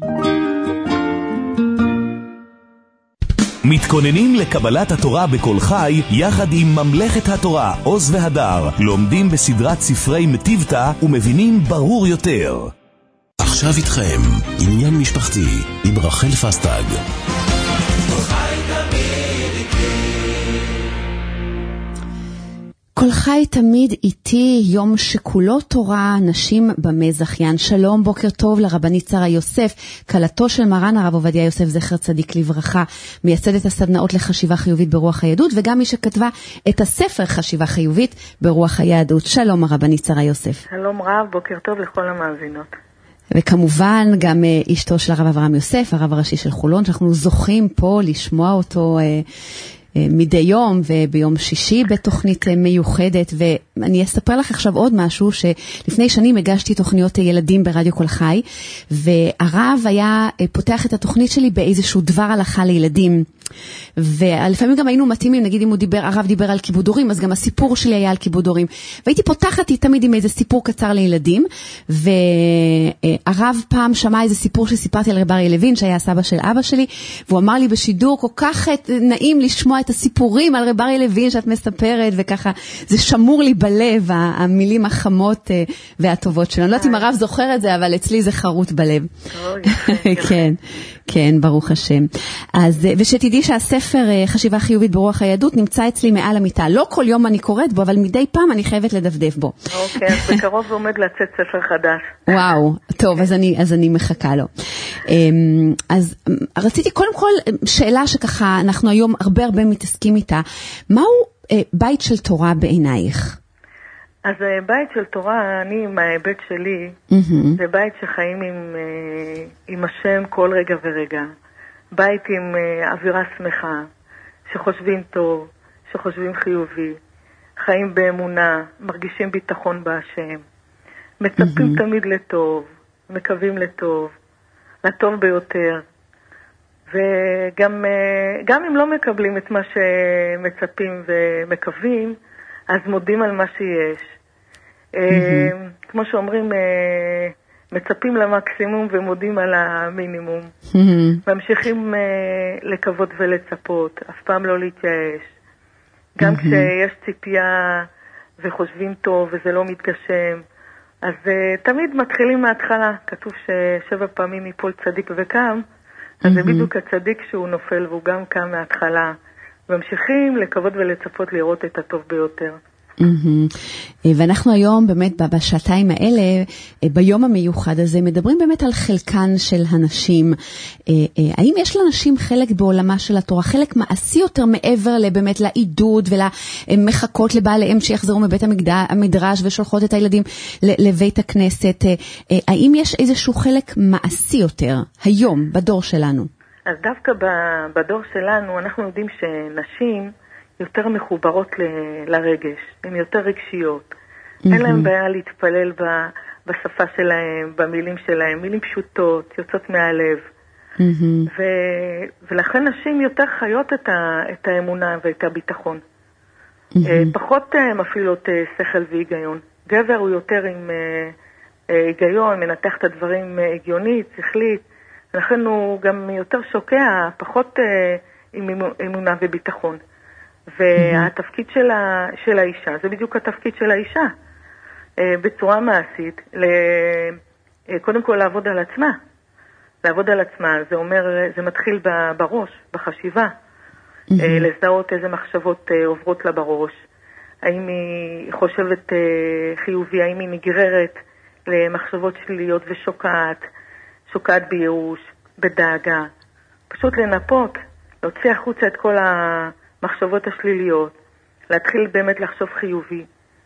K: מתכוננים לקבלת התורה בכל חי יחד עם ממלכת התורה עוז והדר. לומדים בסדרת ספרי מטיבתא ומבינים ברור יותר.
A: עכשיו איתכם, עניין משפחתי עם רחל פסטג.
H: כל חי תמיד איתי, יום שכולו תורה, נשים במזחיין. שלום, בוקר טוב לרבנית שרה יוסף, כלתו של מרן הרב עובדיה יוסף זכר צדיק לברכה, מייסדת הסדנאות לחשיבה חיובית ברוח היהדות, וגם מי שכתבה את הספר חשיבה חיובית ברוח היהדות. שלום הרבנית שרה יוסף.
J: שלום רב, בוקר טוב לכל המאזינות.
H: וכמובן גם אשתו של הרב אברהם יוסף, הרב הראשי של חולון, שאנחנו זוכים פה לשמוע אותו מדי יום וביום שישי בתוכנית מיוחדת. ואני אספר לך עכשיו עוד משהו, שלפני שנים הגשתי תוכניות ילדים ברדיו כל חי, והרב היה פותח את התוכנית שלי באיזשהו דבר הלכה לילדים. ולפעמים גם היינו מתאימים, נגיד אם הרב דיבר על כיבוד הורים, אז גם הסיפור שלי היה על כיבוד הורים. והייתי פותחת תמיד עם איזה סיפור קצר לילדים, והרב פעם שמע איזה סיפור שסיפרתי על רב אריה לוין, שהיה הסבא של אבא שלי, והוא אמר לי בשידור, כל כך נעים לשמוע את הסיפורים על רב אריה לוין שאת מספרת, וככה זה שמור לי בלב, המילים החמות והטובות שלנו. לא יודעת אם הרב זוכר את זה, אבל אצלי זה חרוט בלב. כן, כן, ברוך השם. אז, ושתדעי שהספר חשיבה חיובית ברוח היהדות נמצא אצלי מעל המיטה. לא כל יום אני קוראת בו, אבל מדי פעם אני חייבת לדפדף בו.
T: אוקיי, אז בקרוב עומד לצאת ספר חדש.
H: וואו, טוב, אז אני מחכה לו. אז רציתי קודם כל שאלה שככה אנחנו היום הרבה מתעסקים איתה. מהו בית של תורה בעינייך?
T: אז בית של תורה, אני עם ההיבט שלי, זה בית שחיים עם השם כל רגע ורגע. בית עם אווירה שמחה, שחושבים טוב, שחושבים חיובי, חיים באמונה, מרגישים ביטחון בהשם, מצפים תמיד לטוב, מקווים לטוב ביותר, וגם אם לא מקבלים את מה שמצפים ומקווים, אז מודים על מה שיש. כמו שאומרים, מצפים למקסימום ומודים על המינימום. ממשיכים לקוות ולצפות, אף פעם לא להתייאש. גם כשיש ציפייה וחושבים טוב וזה לא מתגשם, אז תמיד מתחילים מההתחלה. כתוב ש7 פעמים יפול צדיק וקם, אז זה בדיוק הצדיק שהוא נופל והוא גם קם מההתחלה. ממשיכים לקוות ולצפות לראות את הטוב ביותר.
H: ואנחנו היום באמת בשעתיים האלה, ביום המיוחד הזה, מדברים באמת על חלקן של הנשים. האם יש לנשים חלק בעולמה של התורה, חלק מעשי יותר מעבר באמת לעידוד ולמחכות לבעליהם שיחזרו מבית המדרש ושולחות את הילדים לבית הכנסת? האם יש איזשהו חלק מעשי יותר היום בדור שלנו?
T: אז דווקא בדור שלנו אנחנו יודעים שנשים יותר מחוברות לרגש, הן יותר רגשיות. אין להם בעיה להתפלל בשפה שלהם, במילים שלהם, מילים פשוטות, יוצאות מהלב. ולכן נשים יותר חיות את האמונה ואת הביטחון. פחות מפעילות שכל והיגיון. גבר הוא יותר עם היגיון, מנתח את הדברים הגיונית, שכלית, לכן הוא גם יותר שוקע, פחות עם אמונה וביטחון. והתפקיד של האישה, זה בדיוק התפקיד של האישה, בצורה מעשית, קודם כל לעבוד על עצמה. לעבוד על עצמה, זה אומר, זה מתחיל בראש, בחשיבה, לזהות איזה מחשבות עוברות לה בראש, האם היא חושבת חיובי, האם היא נגררת למחשבות שליליות ושוקעת בייאוש, בדאגה, פשוט לנפות, להוציא החוצה את כל המחשבות השליליות, להתחיל באמת לחשוב חיובי.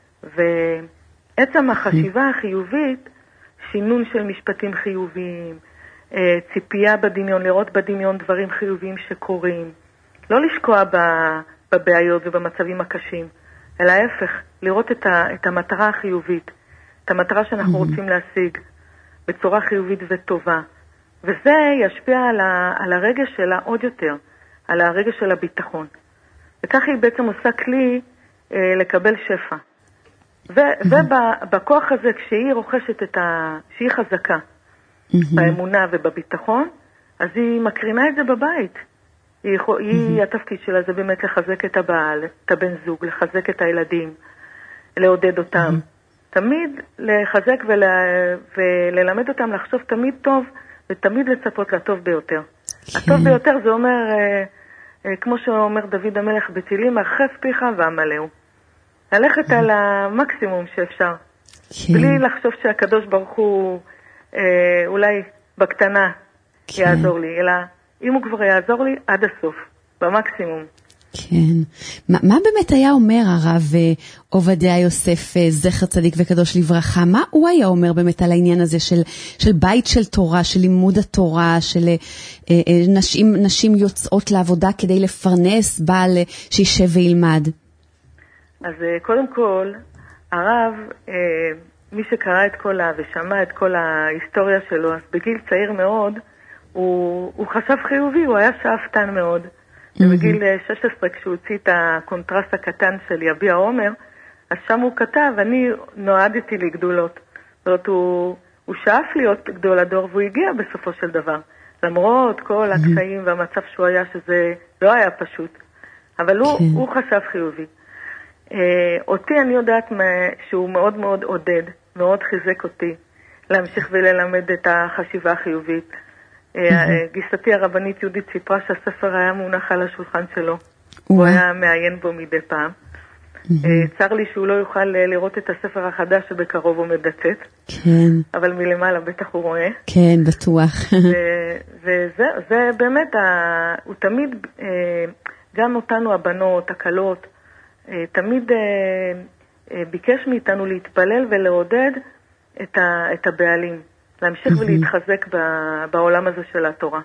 T: ועצם החשיבה החיובית, שינון של משפטים חיוביים, ציפייה בדמיון, לראות בדמיון דברים חיוביים שקורים, לא לשקוע בבעיות ובמצבים הקשים, אלא ההפך, לראות את המטרה החיובית, את המטרה שאנחנו רוצים להשיג בצורה חיובית וטובה. וזה ישפיע על הרגש שלה עוד יותר, על הרגש של הביטחון. וכך היא בעצם עושה כלי לקבל שפע. ובכוח הזה, כשהיא רוכשת שהיא חזקה באמונה ובביטחון, אז היא מקרינה את זה בבית. התפקיד שלה זה באמת לחזק את הבעל, את הבן זוג, לחזק את הילדים, לעודד אותם. תמיד לחזק וללמד אותם לחשוב תמיד טוב, ותמיד לצפות לטוב ביותר. הטוב ביותר זה אומר, כמו שאומר דוד המלך בתהילים, הרחב פיך ועמלהו. ללכת על המקסימום שאפשר. בלי לחשוב שהקדוש ברוך הוא אולי בקטנה יעזור לי, אלא אם הוא כבר יעזור לי עד הסוף, במקסימום.
H: כן. מה באמת היה אומר הרב עובדיה יוסף, זכר צדיק וקדוש לברכה? מה הוא היה אומר באמת על העניין הזה של בית של תורה, של לימוד התורה, של נשים יוצאות לעבודה כדי לפרנס בעל שישב וילמד?
T: אז קודם כל, הרב, מי שקרא את כל ושמע את כל ההיסטוריה שלו, אז בגיל צעיר מאוד, הוא חשב חיובי, הוא היה שאפתן מאוד. ובגיל 16 כשהוא הוציא את הקונטרסט הקטן של יביע עומר, אז שם הוא כתב, אני נועדתי לגדולות. זאת אומרת, הוא שאף להיות גדול הדור, והוא הגיע בסופו של דבר. למרות כל הקשיים והמצב שהוא היה, שזה לא היה פשוט. אבל הוא חשב חיובי. אותי אני יודעת שהוא מאוד מאוד עודד, מאוד חיזק אותי, להמשיך וללמד את החשיבה החיובית. גיסתי הרבנית יהודית סיפרה שהספר היה מונח על השולחן שלו. הוא היה מעיין בו מדי פעם. צר לי שהוא לא יוכל לראות את הספר החדש שבקרוב עומד לצאת.
H: כן.
T: אבל מלמעלה בטח הוא רואה.
H: כן, בטוח.
T: וזה באמת, הוא תמיד, גם אותנו הבנות, הקלות, תמיד ביקש מאיתנו להתפלל ולעודד את הבעלים. להמשיך ולהתחזק בעולם הזה של התורה.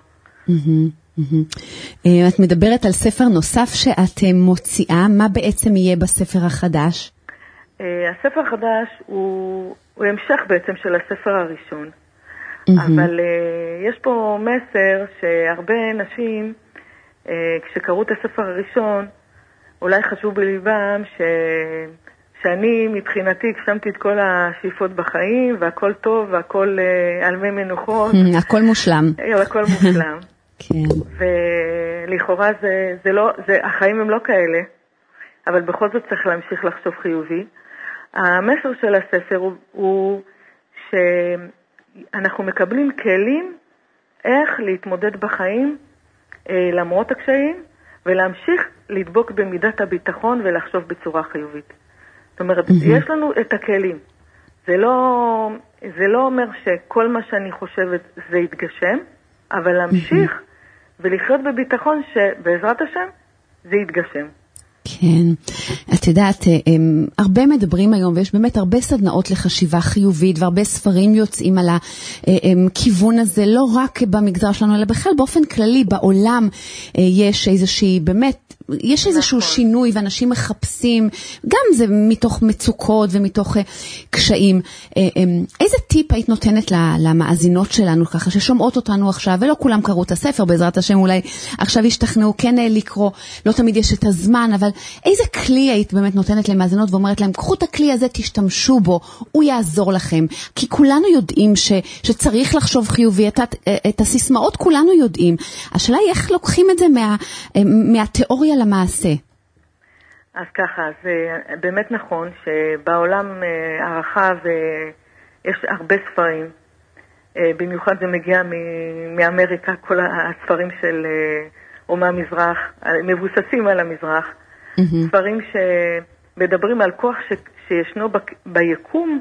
H: את מדברת על ספר נוסף שאת מוציאה, מה בעצם יהיה בספר החדש?
T: הספר החדש הוא המשך בעצם של הספר הראשון, אבל יש פה מסר שהרבה נשים, כשקראו את הספר הראשון, אולי חשוב בליבם שאני מבחינתי הגשמתי את כל השאיפות בחיים, והכל טוב, והכל על מי מנוחות.
H: הכל מושלם.
T: הכל מושלם.
H: כן.
T: ולכאורה החיים הם לא כאלה, אבל בכל זאת צריך להמשיך לחשוב חיובי. המסר של הספר הוא שאנחנו מקבלים כלים איך להתמודד בחיים למרות הקשיים, ולהמשיך לדבוק במידת הביטחון ולחשוב בצורה חיובית. זאת אומרת, יש לנו את הכלים. זה לא אומר שכל מה שאני חושבת זה יתגשם, אבל להמשיך ולחיות בביטחון שבעזרת השם זה יתגשם.
H: כן, את יודעת, הרבה מדברים היום, ויש באמת הרבה סדנאות לחשיבה חיובית, והרבה ספרים יוצאים על הכיוון הזה, לא רק במגזר שלנו, אלא בכלל באופן כללי, בעולם יש איזושהי, באמת, יש איזשהו שינוי, ואנשים מחפשים, גם זה מתוך מצוקות ומתוך קשיים. איזה טיפ היית נותנת למאזינות שלנו, ככה ששומעות אותנו עכשיו, ולא כולם קראו את הספר, בעזרת השם אולי עכשיו ישתכנעו כן לקרוא, לא תמיד יש את הזמן, אבל איזה כלי היית באמת נותנת למאזינות ואומרת להם, קחו את הכלי הזה, תשתמשו בו, הוא יעזור לכם. כי כולנו יודעים שצריך לחשוב חיובי, את הסיסמאות כולנו יודעים. השאלה היא איך לוקחים את זה מהתיאוריה למעשה.
T: אז ככה, זה באמת נכון שבעולם הרחב יש הרבה ספרים, במיוחד זה מגיע מאמריקה, כל הספרים של או מהמזרח, מבוססים על המזרח, ספרים שמדברים על כוח שישנו ביקום,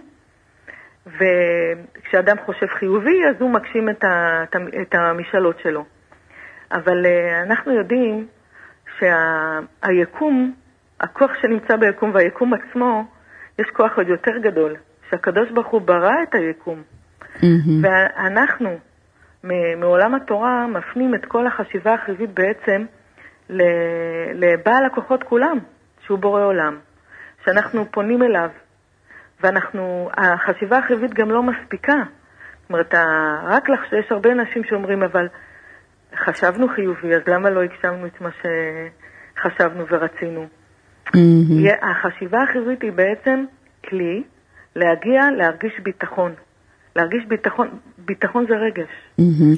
T: וכשאדם חושב חיובי, אז הוא מגשים את המשאלות שלו. אבל אנחנו יודעים שהיקום, הכוח שנמצא ביקום והיקום עצמו, יש כוח עוד יותר גדול, שהקדוש ברוך הוא ברא את היקום. ואנחנו, מעולם התורה, מפנים את כל החשיבה החיובית בעצם לבעל הכוחות כולם, שהוא בורא עולם, שאנחנו פונים אליו, החשיבה החיובית גם לא מספיקה. זאת אומרת, רק יש הרבה אנשים שאומרים, אבל חשבנו חיובי, אז למה לא הגשמנו את מה שחשבנו ורצינו? החשיבה החיובית היא בעצם כלי להרגיש ביטחון. להרגיש ביטחון זה רגש.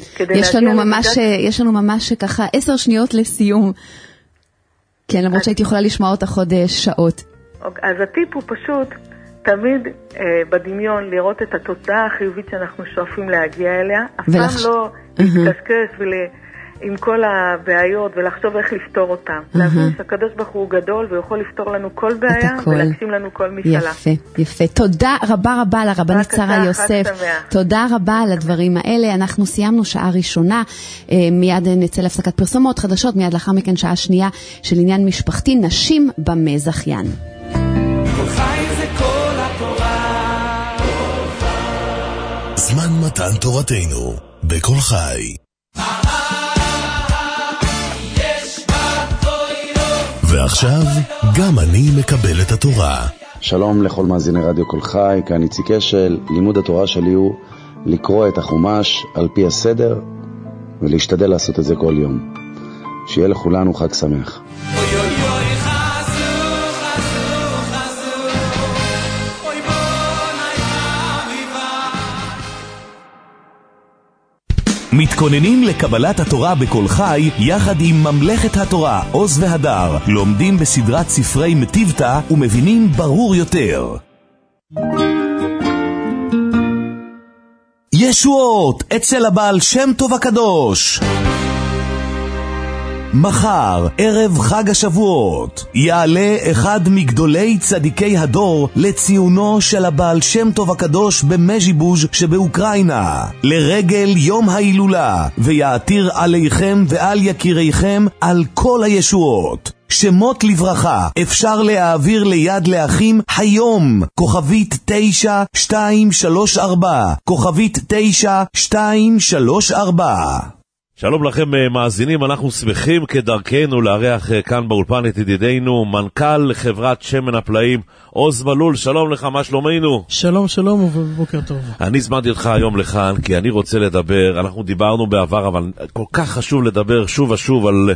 H: יש לנו ממש ככה 10 שניות לסיום. כן, למרות שהייתי יכולה לשמוע אותך עוד שעות.
T: אז הטיפ הוא פשוט תמיד בדמיון לראות את התוצאה החיובית שאנחנו שואפים להגיע אליה, אף פעם לא להתקשקש עם כל הבעיות ולחשוב איך לפתור אותם. להבין שהקדוש ברוך הוא גדול ויכול לפתור לנו כל בעיה ולהגשים לנו כל משאלה.
H: יפה. תודה רבה לרבנית שרה יוסף. תודה רבה על הדברים האלה. אנחנו סיימנו שעה ראשונה, מיד נצא להפסקת פרסומות חדשות, מיד לאחר מכן שעה שנייה של עניין משפחתי, נשים במזכיין.
E: כל חי זה כל התורה.
A: זמן מתן תורתנו בכל חי. ועכשיו גם אני מקבל את התורה.
U: שלום לכל מאזיני רדיו כל חי, כאן איציק אשל. לימוד התורה שלי הוא לקרוא את החומש על פי הסדר ולהשתדל לעשות את זה כל יום. שיהיה לכולנו חג שמח.
K: מתכוננים לקבלת התורה בכל חי יחד עם ממלכת התורה עוז והדר, לומדים בסדרת ספרי מטיבתא ומבינים ברור יותר. ישועות אצל הבעל שם טוב הקדוש. מחר, ערב חג השבועות, יעלה אחד מגדולי צדיקי הדור לציונו של הבעל שם טוב הקדוש במז'יבוז' שבאוקראינה, לרגל יום ההילולה, ויעתיר עליכם ועל יקיריכם על כל הישועות. שמות לברכה אפשר להעביר ליד לאחים היום, כוכבית 9234, כוכבית 9234.
C: שלום לכם מאזינים, אנחנו שמחים כדרכנו לארח כאן באולפן את ידידנו מנכ"ל חברת שמן הפלאים עוז מלול. שלום לך, מה שלומנו?
V: שלום שלום ובוקר טוב.
C: אני הזמנתי אותך היום לכאן כי אני רוצה לדבר, אנחנו דיברנו בעבר אבל כל כך חשוב לדבר שוב ושוב על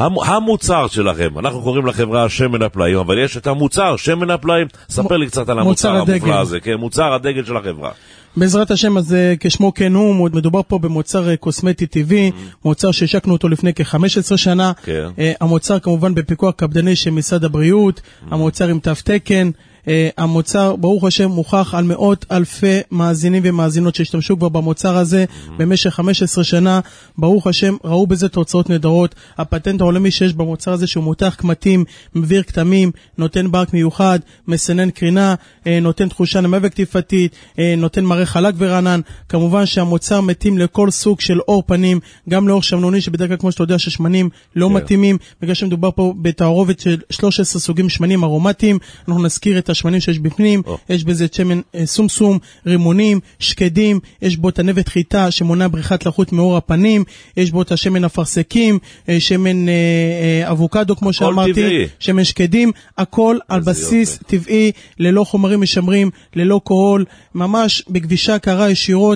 C: המוצר שלכם. אנחנו קוראים לחברה שמן הפלאים, אבל יש את המוצר שמן הפלאים. ספר לי קצת על המוצר המופלא הזה. כן, מוצר הדגל של החברה.
V: בעזרת השם, אז כשמו כן הוא, מדובר פה במוצר קוסמטי טבעי, מוצר שהשקנו אותו לפני כ-15 שנה. המוצר כמובן בפיקוח קפדני של משרד הבריאות, המוצר עם תו תקן, המוצר ברוך השם מוכח על מאות אלפי מאזינים ומאזינות שהשתמשו כבר במוצר הזה במשך 15 שנה. ברוך השם ראו בזה תוצאות נהדרות. הפטנט העולמי שיש במוצר הזה שהוא מותח קמטים, מביר כתמים, נותן ברק מיוחד, מסנן קרינה, נותן תחושה נעימה וקטיפתית, נותן מראה חלק ורענן. כמובן שהמוצר מתאים לכל סוג של אור פנים, גם לאור שמנוני שבדרך כלל כמו שאתה יודע ששמנים לא מתאימים, בגלל שמדובר פה בתערובת של 13 סוגים שמנים ארומטיים. אנחנו נזכיר את השמנים שיש בפנים, יש בזה שמן סומסום, רימונים, שקדים, יש בו את הנבט חיטה שמונע בריחת לחות מאור הפנים, יש בו את השמן אפרסקים, שמן אבוקדו כמו שאמרתי, שמן שקדים, הכל על בסיס טבעי, ללא חומרים משמרים, ללא קהול, ממש בגבישה קרה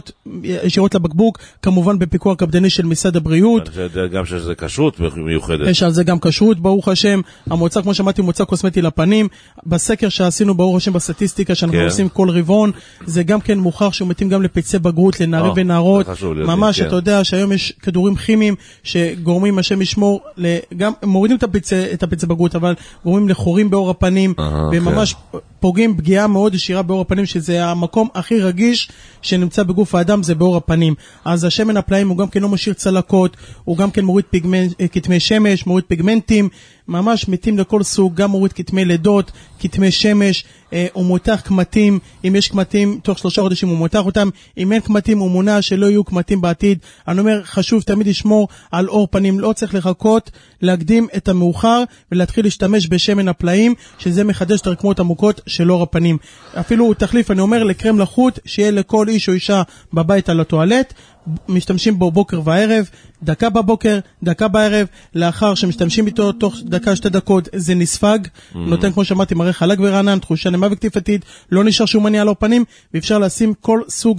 V: ישירות לבקבוק, כמובן בפיקוח קפדני של משרד הבריאות.
C: גם שזה כשרות מיוחדת.
V: יש על זה גם כשרות, ברוך השם. המוצר כמו שאמרתי מוצר קוסמטי לפנים. בסקר שעשינו ברוך השם בסטטיסטיקה שאנחנו עושים כל רבעון, זה גם כן מוכח שהוא מתאים גם לפצעי בגרות, לנערים ונערות. ממש אתה יודע שהיום יש כדורים כימיים שגורמים השם ישמור, גם מורידים את הפצעי בגרות, אבל גורמים לחורים באור הפנים, וממש פוגעים פגיעה מאוד ישירה באור הפנים, שזה המקום הכי רגיש שנמצא בגוף האדם, זה באור הפנים. אז השמן הפלאים הוא גם כן לא משאיר צלקות, הוא גם כן מוריד כתמי שמש, מוריד פיגמנטים, ממש מתאים לכל סוג, גם מוריד כתמי לידות, כתמי שמש, הוא מותח קמטים, אם יש קמטים תוך 3 חודשים הוא מותח אותם, אם אין קמטים הוא מונע שלא יהיו קמטים בעתיד. אני אומר חשוב תמיד לשמור על אור פנים, לא צריך לחכות, להקדים את המאוחר ולהתחיל להשתמש בשמן הפלאים, שזה מחדש את הרקמות עמוקות של אור הפנים. אפילו תחליף אני אומר לקרם לחוט שיהיה לכל איש או אישה בבית על הטואלט, משתמשים בו בוקר וערב, דקה בבוקר, דקה בערב, לאחר שמשתמשים איתו תוך דקה 2 דקות זה נספג, נותן כמו שאמרתי מראה חלק ורענן, תחושה נעימה וקטיפתית, לא נשאר שום מניע על אור פנים, ואפשר לשים כל סוג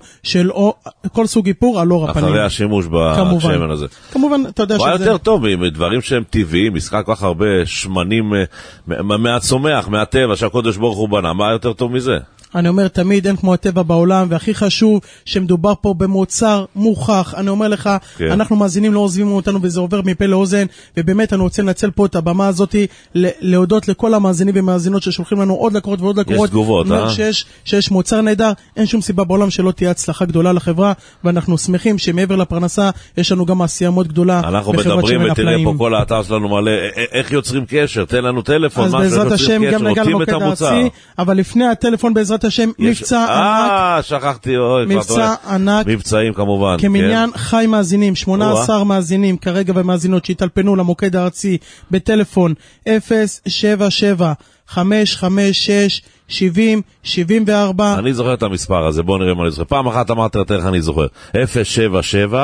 V: איפור על אור הפנים.
C: אחרי השימוש בשמן הזה.
V: כמובן, אתה יודע שזה...
C: יותר טוב, דברים שהם טבעיים, משחק כל כך הרבה שמנים מהצומח, מהטבע, שהקודש ברוך הוא בנה, מה יותר טוב מזה?
V: אני אומר תמיד אין כמו הטבע בעולם, והכי חשוב שמדובר פה במוצר מוכח. אני אומר לך, אנחנו מאזינים לא עוזבים אותנו וזה עובר מפה לאוזן, ובאמת אני רוצה לנצל פה את הבמה הזאת להודות לכל המאזינים ומאזינות ששולחים לנו עוד לקורות ועוד לקורות.
C: יש תגובות,
V: שיש מוצר נהדר, אין שום סיבה בעולם שלא תהיה הצלחה גדולה לחברה, ואנחנו שמחים שמעבר לפרנסה יש לנו גם עשייה מאוד גדולה.
C: אנחנו מדברים ותראה פה כל האתר שלנו מלא, איך יוצרים קשר, תן לנו טלפון,
V: אז בעזרת השם גם נגע למוקד הארצי, אבל לפני הטלפון בעזרת השם מבצע ענק.
C: שכחתי,
V: מבצע ענק.
C: מבצעים כמובן.
V: כמניין חי מאזינים, 18 מאזינים כרגע ומאזינות שהתלפנו למוקד הארצי בטלפון 077-556-6666. 70, 74.
C: אני זוכר את המספר הזה, בואו נראה מה אני זוכר. פעם אחת אמרת יותר איך אני זוכר. 077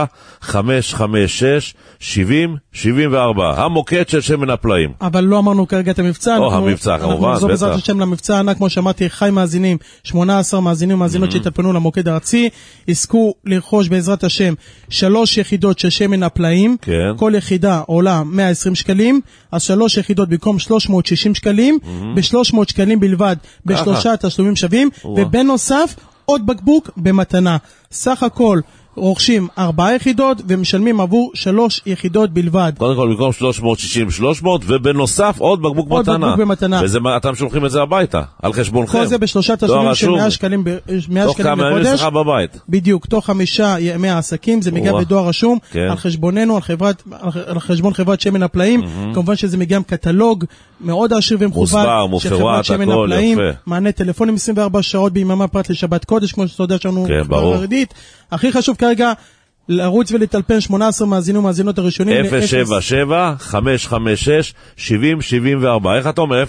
C: 556 70 74. המוקד של שמן הפלאים.
V: אבל לא אמרנו כרגע את המבצע.
C: המבצע, כמובן,
V: אנחנו נחזור בעזרת השם למבצע הענק, כמו שאמרתי, חי מאזינים, 18 מאזינים ומאזינות שהתפנו למוקד הארצי, יזכו לרכוש בעזרת השם 3 יחידות של שמן הפלאים.
C: כן.
V: כל יחידה עולה 120 שקלים, אז 3 יחידות במקום 360 שקלים, ב-300 שקלים בלבד, בשלושה תשלומים שווים, ובנוסף עוד בקבוק במתנה. סך הכל רוכשים 4 יחידות ומשלמים עבור 3 יחידות בלבד.
C: קודם כל במקום 360 300 ובנוסף עוד בקבוק
V: עוד
C: מתנה.
V: בקבוק במתנה.
C: וזה אתם שולחים את זה הביתה על חשבונכם.
V: כל זה בשלושה תשלומים של 100 שקלים
C: תוך כמה ימים שלך בבית.
V: בדיוק, תוך 5 ימי העסקים זה מגיע בדואר רשום על חשבוננו, על חשבון חברת שמן הפלאים. כמובן שזה מגיע עם קטלוג מאוד עשיר ומכובד של חברת שמן הפלאים, מענה טלפונים 24 שעות ביממה פרט לשבת קודש, כמו שאתה יודע שאנו חברה חרדית. הכי חשוב כרגע לרוץ ולטלפן 18 מאזינים ומאזינות הראשונים
C: 077 556 70 74. איך אתה אומר?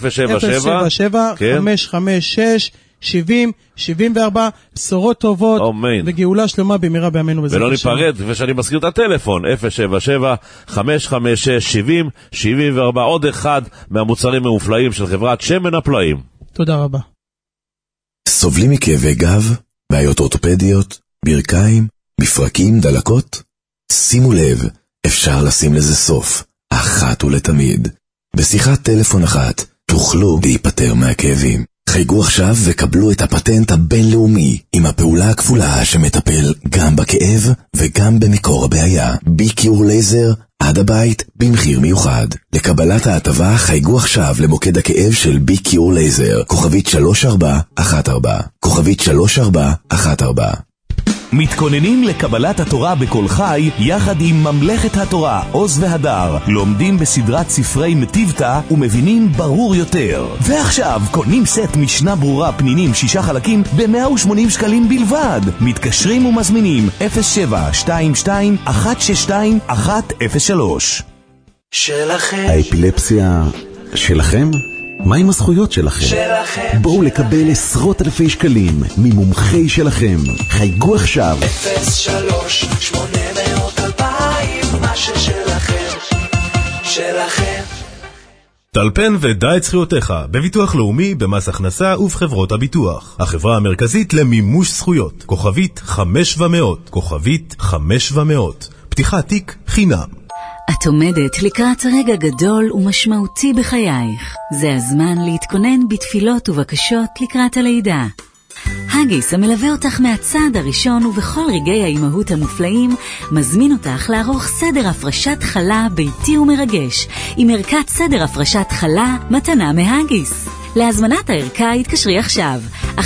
V: 077 556 70 74. בשורות טובות וגאולה שלמה במהרה בימינו.
C: ולא ניפרד, ושאני מזכיר את הטלפון 077 556 70 74. עוד אחד מהמוצרים המופלאים של חברת שמן הפלאים.
V: תודה רבה.
A: סובלים מכאבי גב, בעיות אורתופדיות, ברכיים, מפרקים, דלקות? שימו לב, אפשר לשים לזה סוף, אחת ולתמיד. בשיחת טלפון אחת תוכלו להיפטר מהכאבים. חייגו עכשיו וקבלו את הפטנט הבינלאומי עם הפעולה הכפולה שמטפל גם בכאב וגם במקור הבעיה. בי-קיור לייזר עד הבית במחיר מיוחד. לקבלת ההטבה חייגו עכשיו למוקד הכאב של בי-קיור לייזר, כוכבית 3414, כוכבית 3414.
K: מתכוננים לקבלת התורה בכל חי יחד עם ממלכת התורה עוז והדר, לומדים בסדרת ספרי מטיבתא ומבינים ברור יותר. ועכשיו קונים סט משנה ברורה פנינים 6 חלקים ב-180 שקלים בלבד. מתקשרים ומזמינים 0722-162-103.
R: שלכם. האפילפסיה שלכם? מה עם הזכויות שלכם?
E: שלכם.
R: בואו לקבל עשרות אלפי שקלים ממומחי שלכם. חייגו עכשיו
E: 03-800-2000, מה ששלכם, שלכם.
Q: טלפן ודע את זכויותיך בביטוח לאומי, במס הכנסה ובחברות הביטוח. החברה המרכזית למימוש זכויות, כוכבית 5700, כוכבית 5700. פתיחת תיק חינם.
O: את עומדת לקראת רגע גדול ומשמעותי בחייך. זה הזמן להתכונן בתפילות ובקשות לקראת הלידה. הגיס המלווה אותך מהצעד הראשון ובכל רגעי האימהות המופלאים, מזמין אותך לערוך סדר הפרשת חלה ביתי ומרגש, עם ערכת סדר הפרשת חלה מתנה מהגיס. להזמנת הערכה התקשרי עכשיו 1-842-32-32,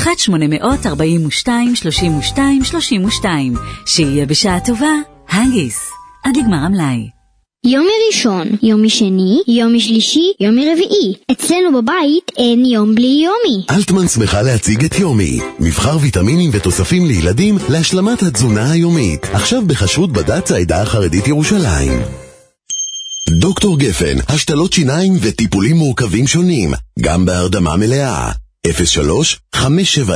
O: שיהיה בשעה טובה. הגיס, עד לגמר המלאי.
B: יום ראשון, יום שני, יום שלישי, יום רביעי. אצלנו בבית אין יום בלי יומי.
A: אלטמן שמחה להציג את יומי, מבחר ויטמינים ותוספים לילדים להשלמת התזונה היומית. עכשיו בחשרות בד"ץ העדה החרדית ירושלים. דוקטור גפן, השתלות שיניים וטיפולים מורכבים שונים, גם בהרדמה מלאה. 03-570-7575.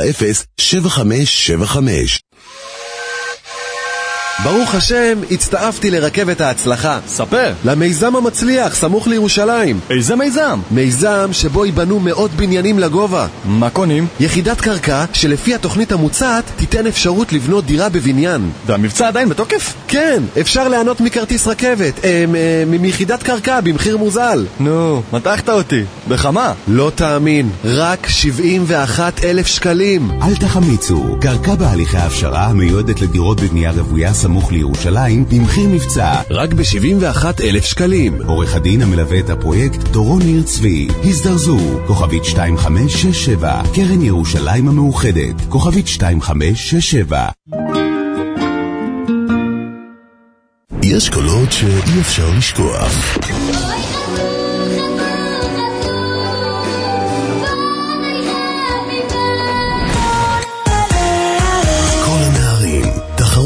N: ברוך השם, הצטרפתי לרכבת ההצלחה. ספר. למיזם המצליח, סמוך לירושלים.
D: איזה מיזם?
N: מיזם שבו ייבנו מאות בניינים לגובה.
D: מה קונים?
N: יחידת קרקע שלפי התוכנית המוצעת תיתן אפשרות לבנות דירה בבניין.
D: והמבצע עדיין בתוקף?
N: כן, אפשר ליהנות מכרטיס רכבת, מיחידת קרקע במחיר מוזל.
D: נו, מתחת אותי. בכמה?
N: לא תאמין, רק 71,000 שקלים.
K: אל תחמיצו, קרקע בהליכי ההפשרה המיועדת לדירות בבנייה רוויה סמוך לירושלים במחיר מבצע
N: רק ב-71,000 שקלים.
K: עורך הדין המלווה את הפרויקט דורון ניר צבי. הזדרזו, כוכבית 2567, קרן ירושלים המאוחדת, כוכבית 2567.
A: יש קולות שאי אפשר לשכוח.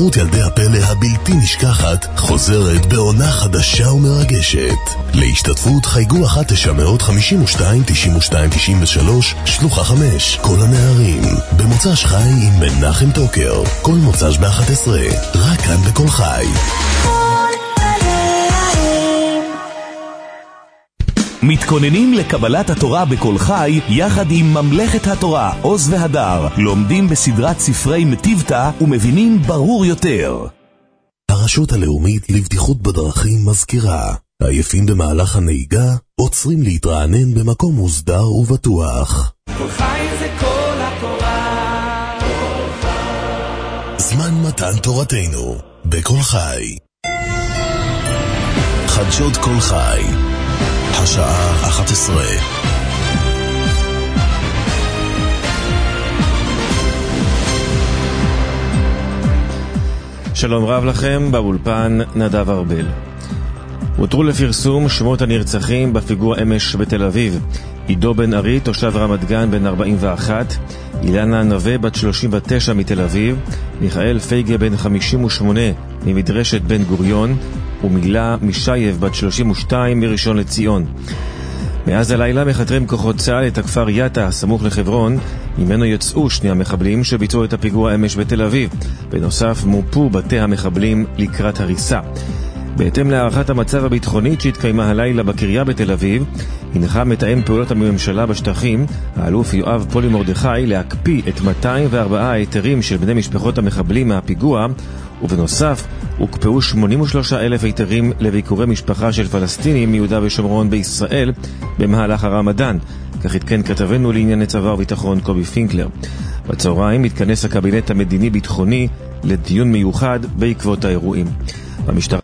A: תחרות ילדי הפלא הבלתי נשכחת חוזרת בעונה חדשה ומרגשת. להשתתפות חייגו 1-952-92-93 שלוחה 5 כל הנערים. במוצ"ש חי עם מנחם טוקר, כל מוצ"ש ב-11, רק כאן בכל חי.
K: מתכוננים לקבלת התורה בכל חי יחד עם ממלכת התורה עוז והדר. לומדים בסדרת ספרי מטיבתא ומבינים ברור יותר.
A: הרשות הלאומית לבטיחות בדרכים מזכירה, עייפים במהלך הנהיגה, עוצרים להתרענן במקום מוסדר ובטוח.
E: כל חי זה כל התורה.
A: זמן מתן תורתנו בכל חי. חדשות כל חי, השעה 11.
G: שלום רב לכם, באולפן נדב ארבל. הותרו לפרסום שמות הנרצחים בפיגוע אמש בתל אביב. עידו בן ארי, תושב רמת גן, בן 41, אילנה נווה, בת 39 מתל אביב, מיכאל פייגה, בן 58 ממדרשת בן גוריון, ומילה משייב, בת 32 מראשון לציון. מאז הלילה מחתרים כוחות צה"ל את הכפר יטה, סמוך לחברון, ממנו יצאו שני המחבלים שביצעו את הפיגוע אמש בתל אביב. בנוסף מופו בתי המחבלים לקראת הריסה. בהתאם להערכת המצב הביטחונית שהתקיימה הלילה בקריה בתל אביב, הנחה מתאם פעולות הממשלה בשטחים, האלוף יואב פולי מרדכי, להקפיא את 204 היתרים של בני משפחות המחבלים מהפיגוע, ובנוסף הוקפאו 83,000 היתרים לביקורי משפחה של פלסטינים מיהודה ושומרון בישראל במהלך הרמדאן. כך התקן כתבנו לענייני צבא וביטחון קובי פינקלר. בצהריים מתכנס הקבינט המדיני-ביטחוני לדיון מיוחד בעקבות האירועים. המשטרה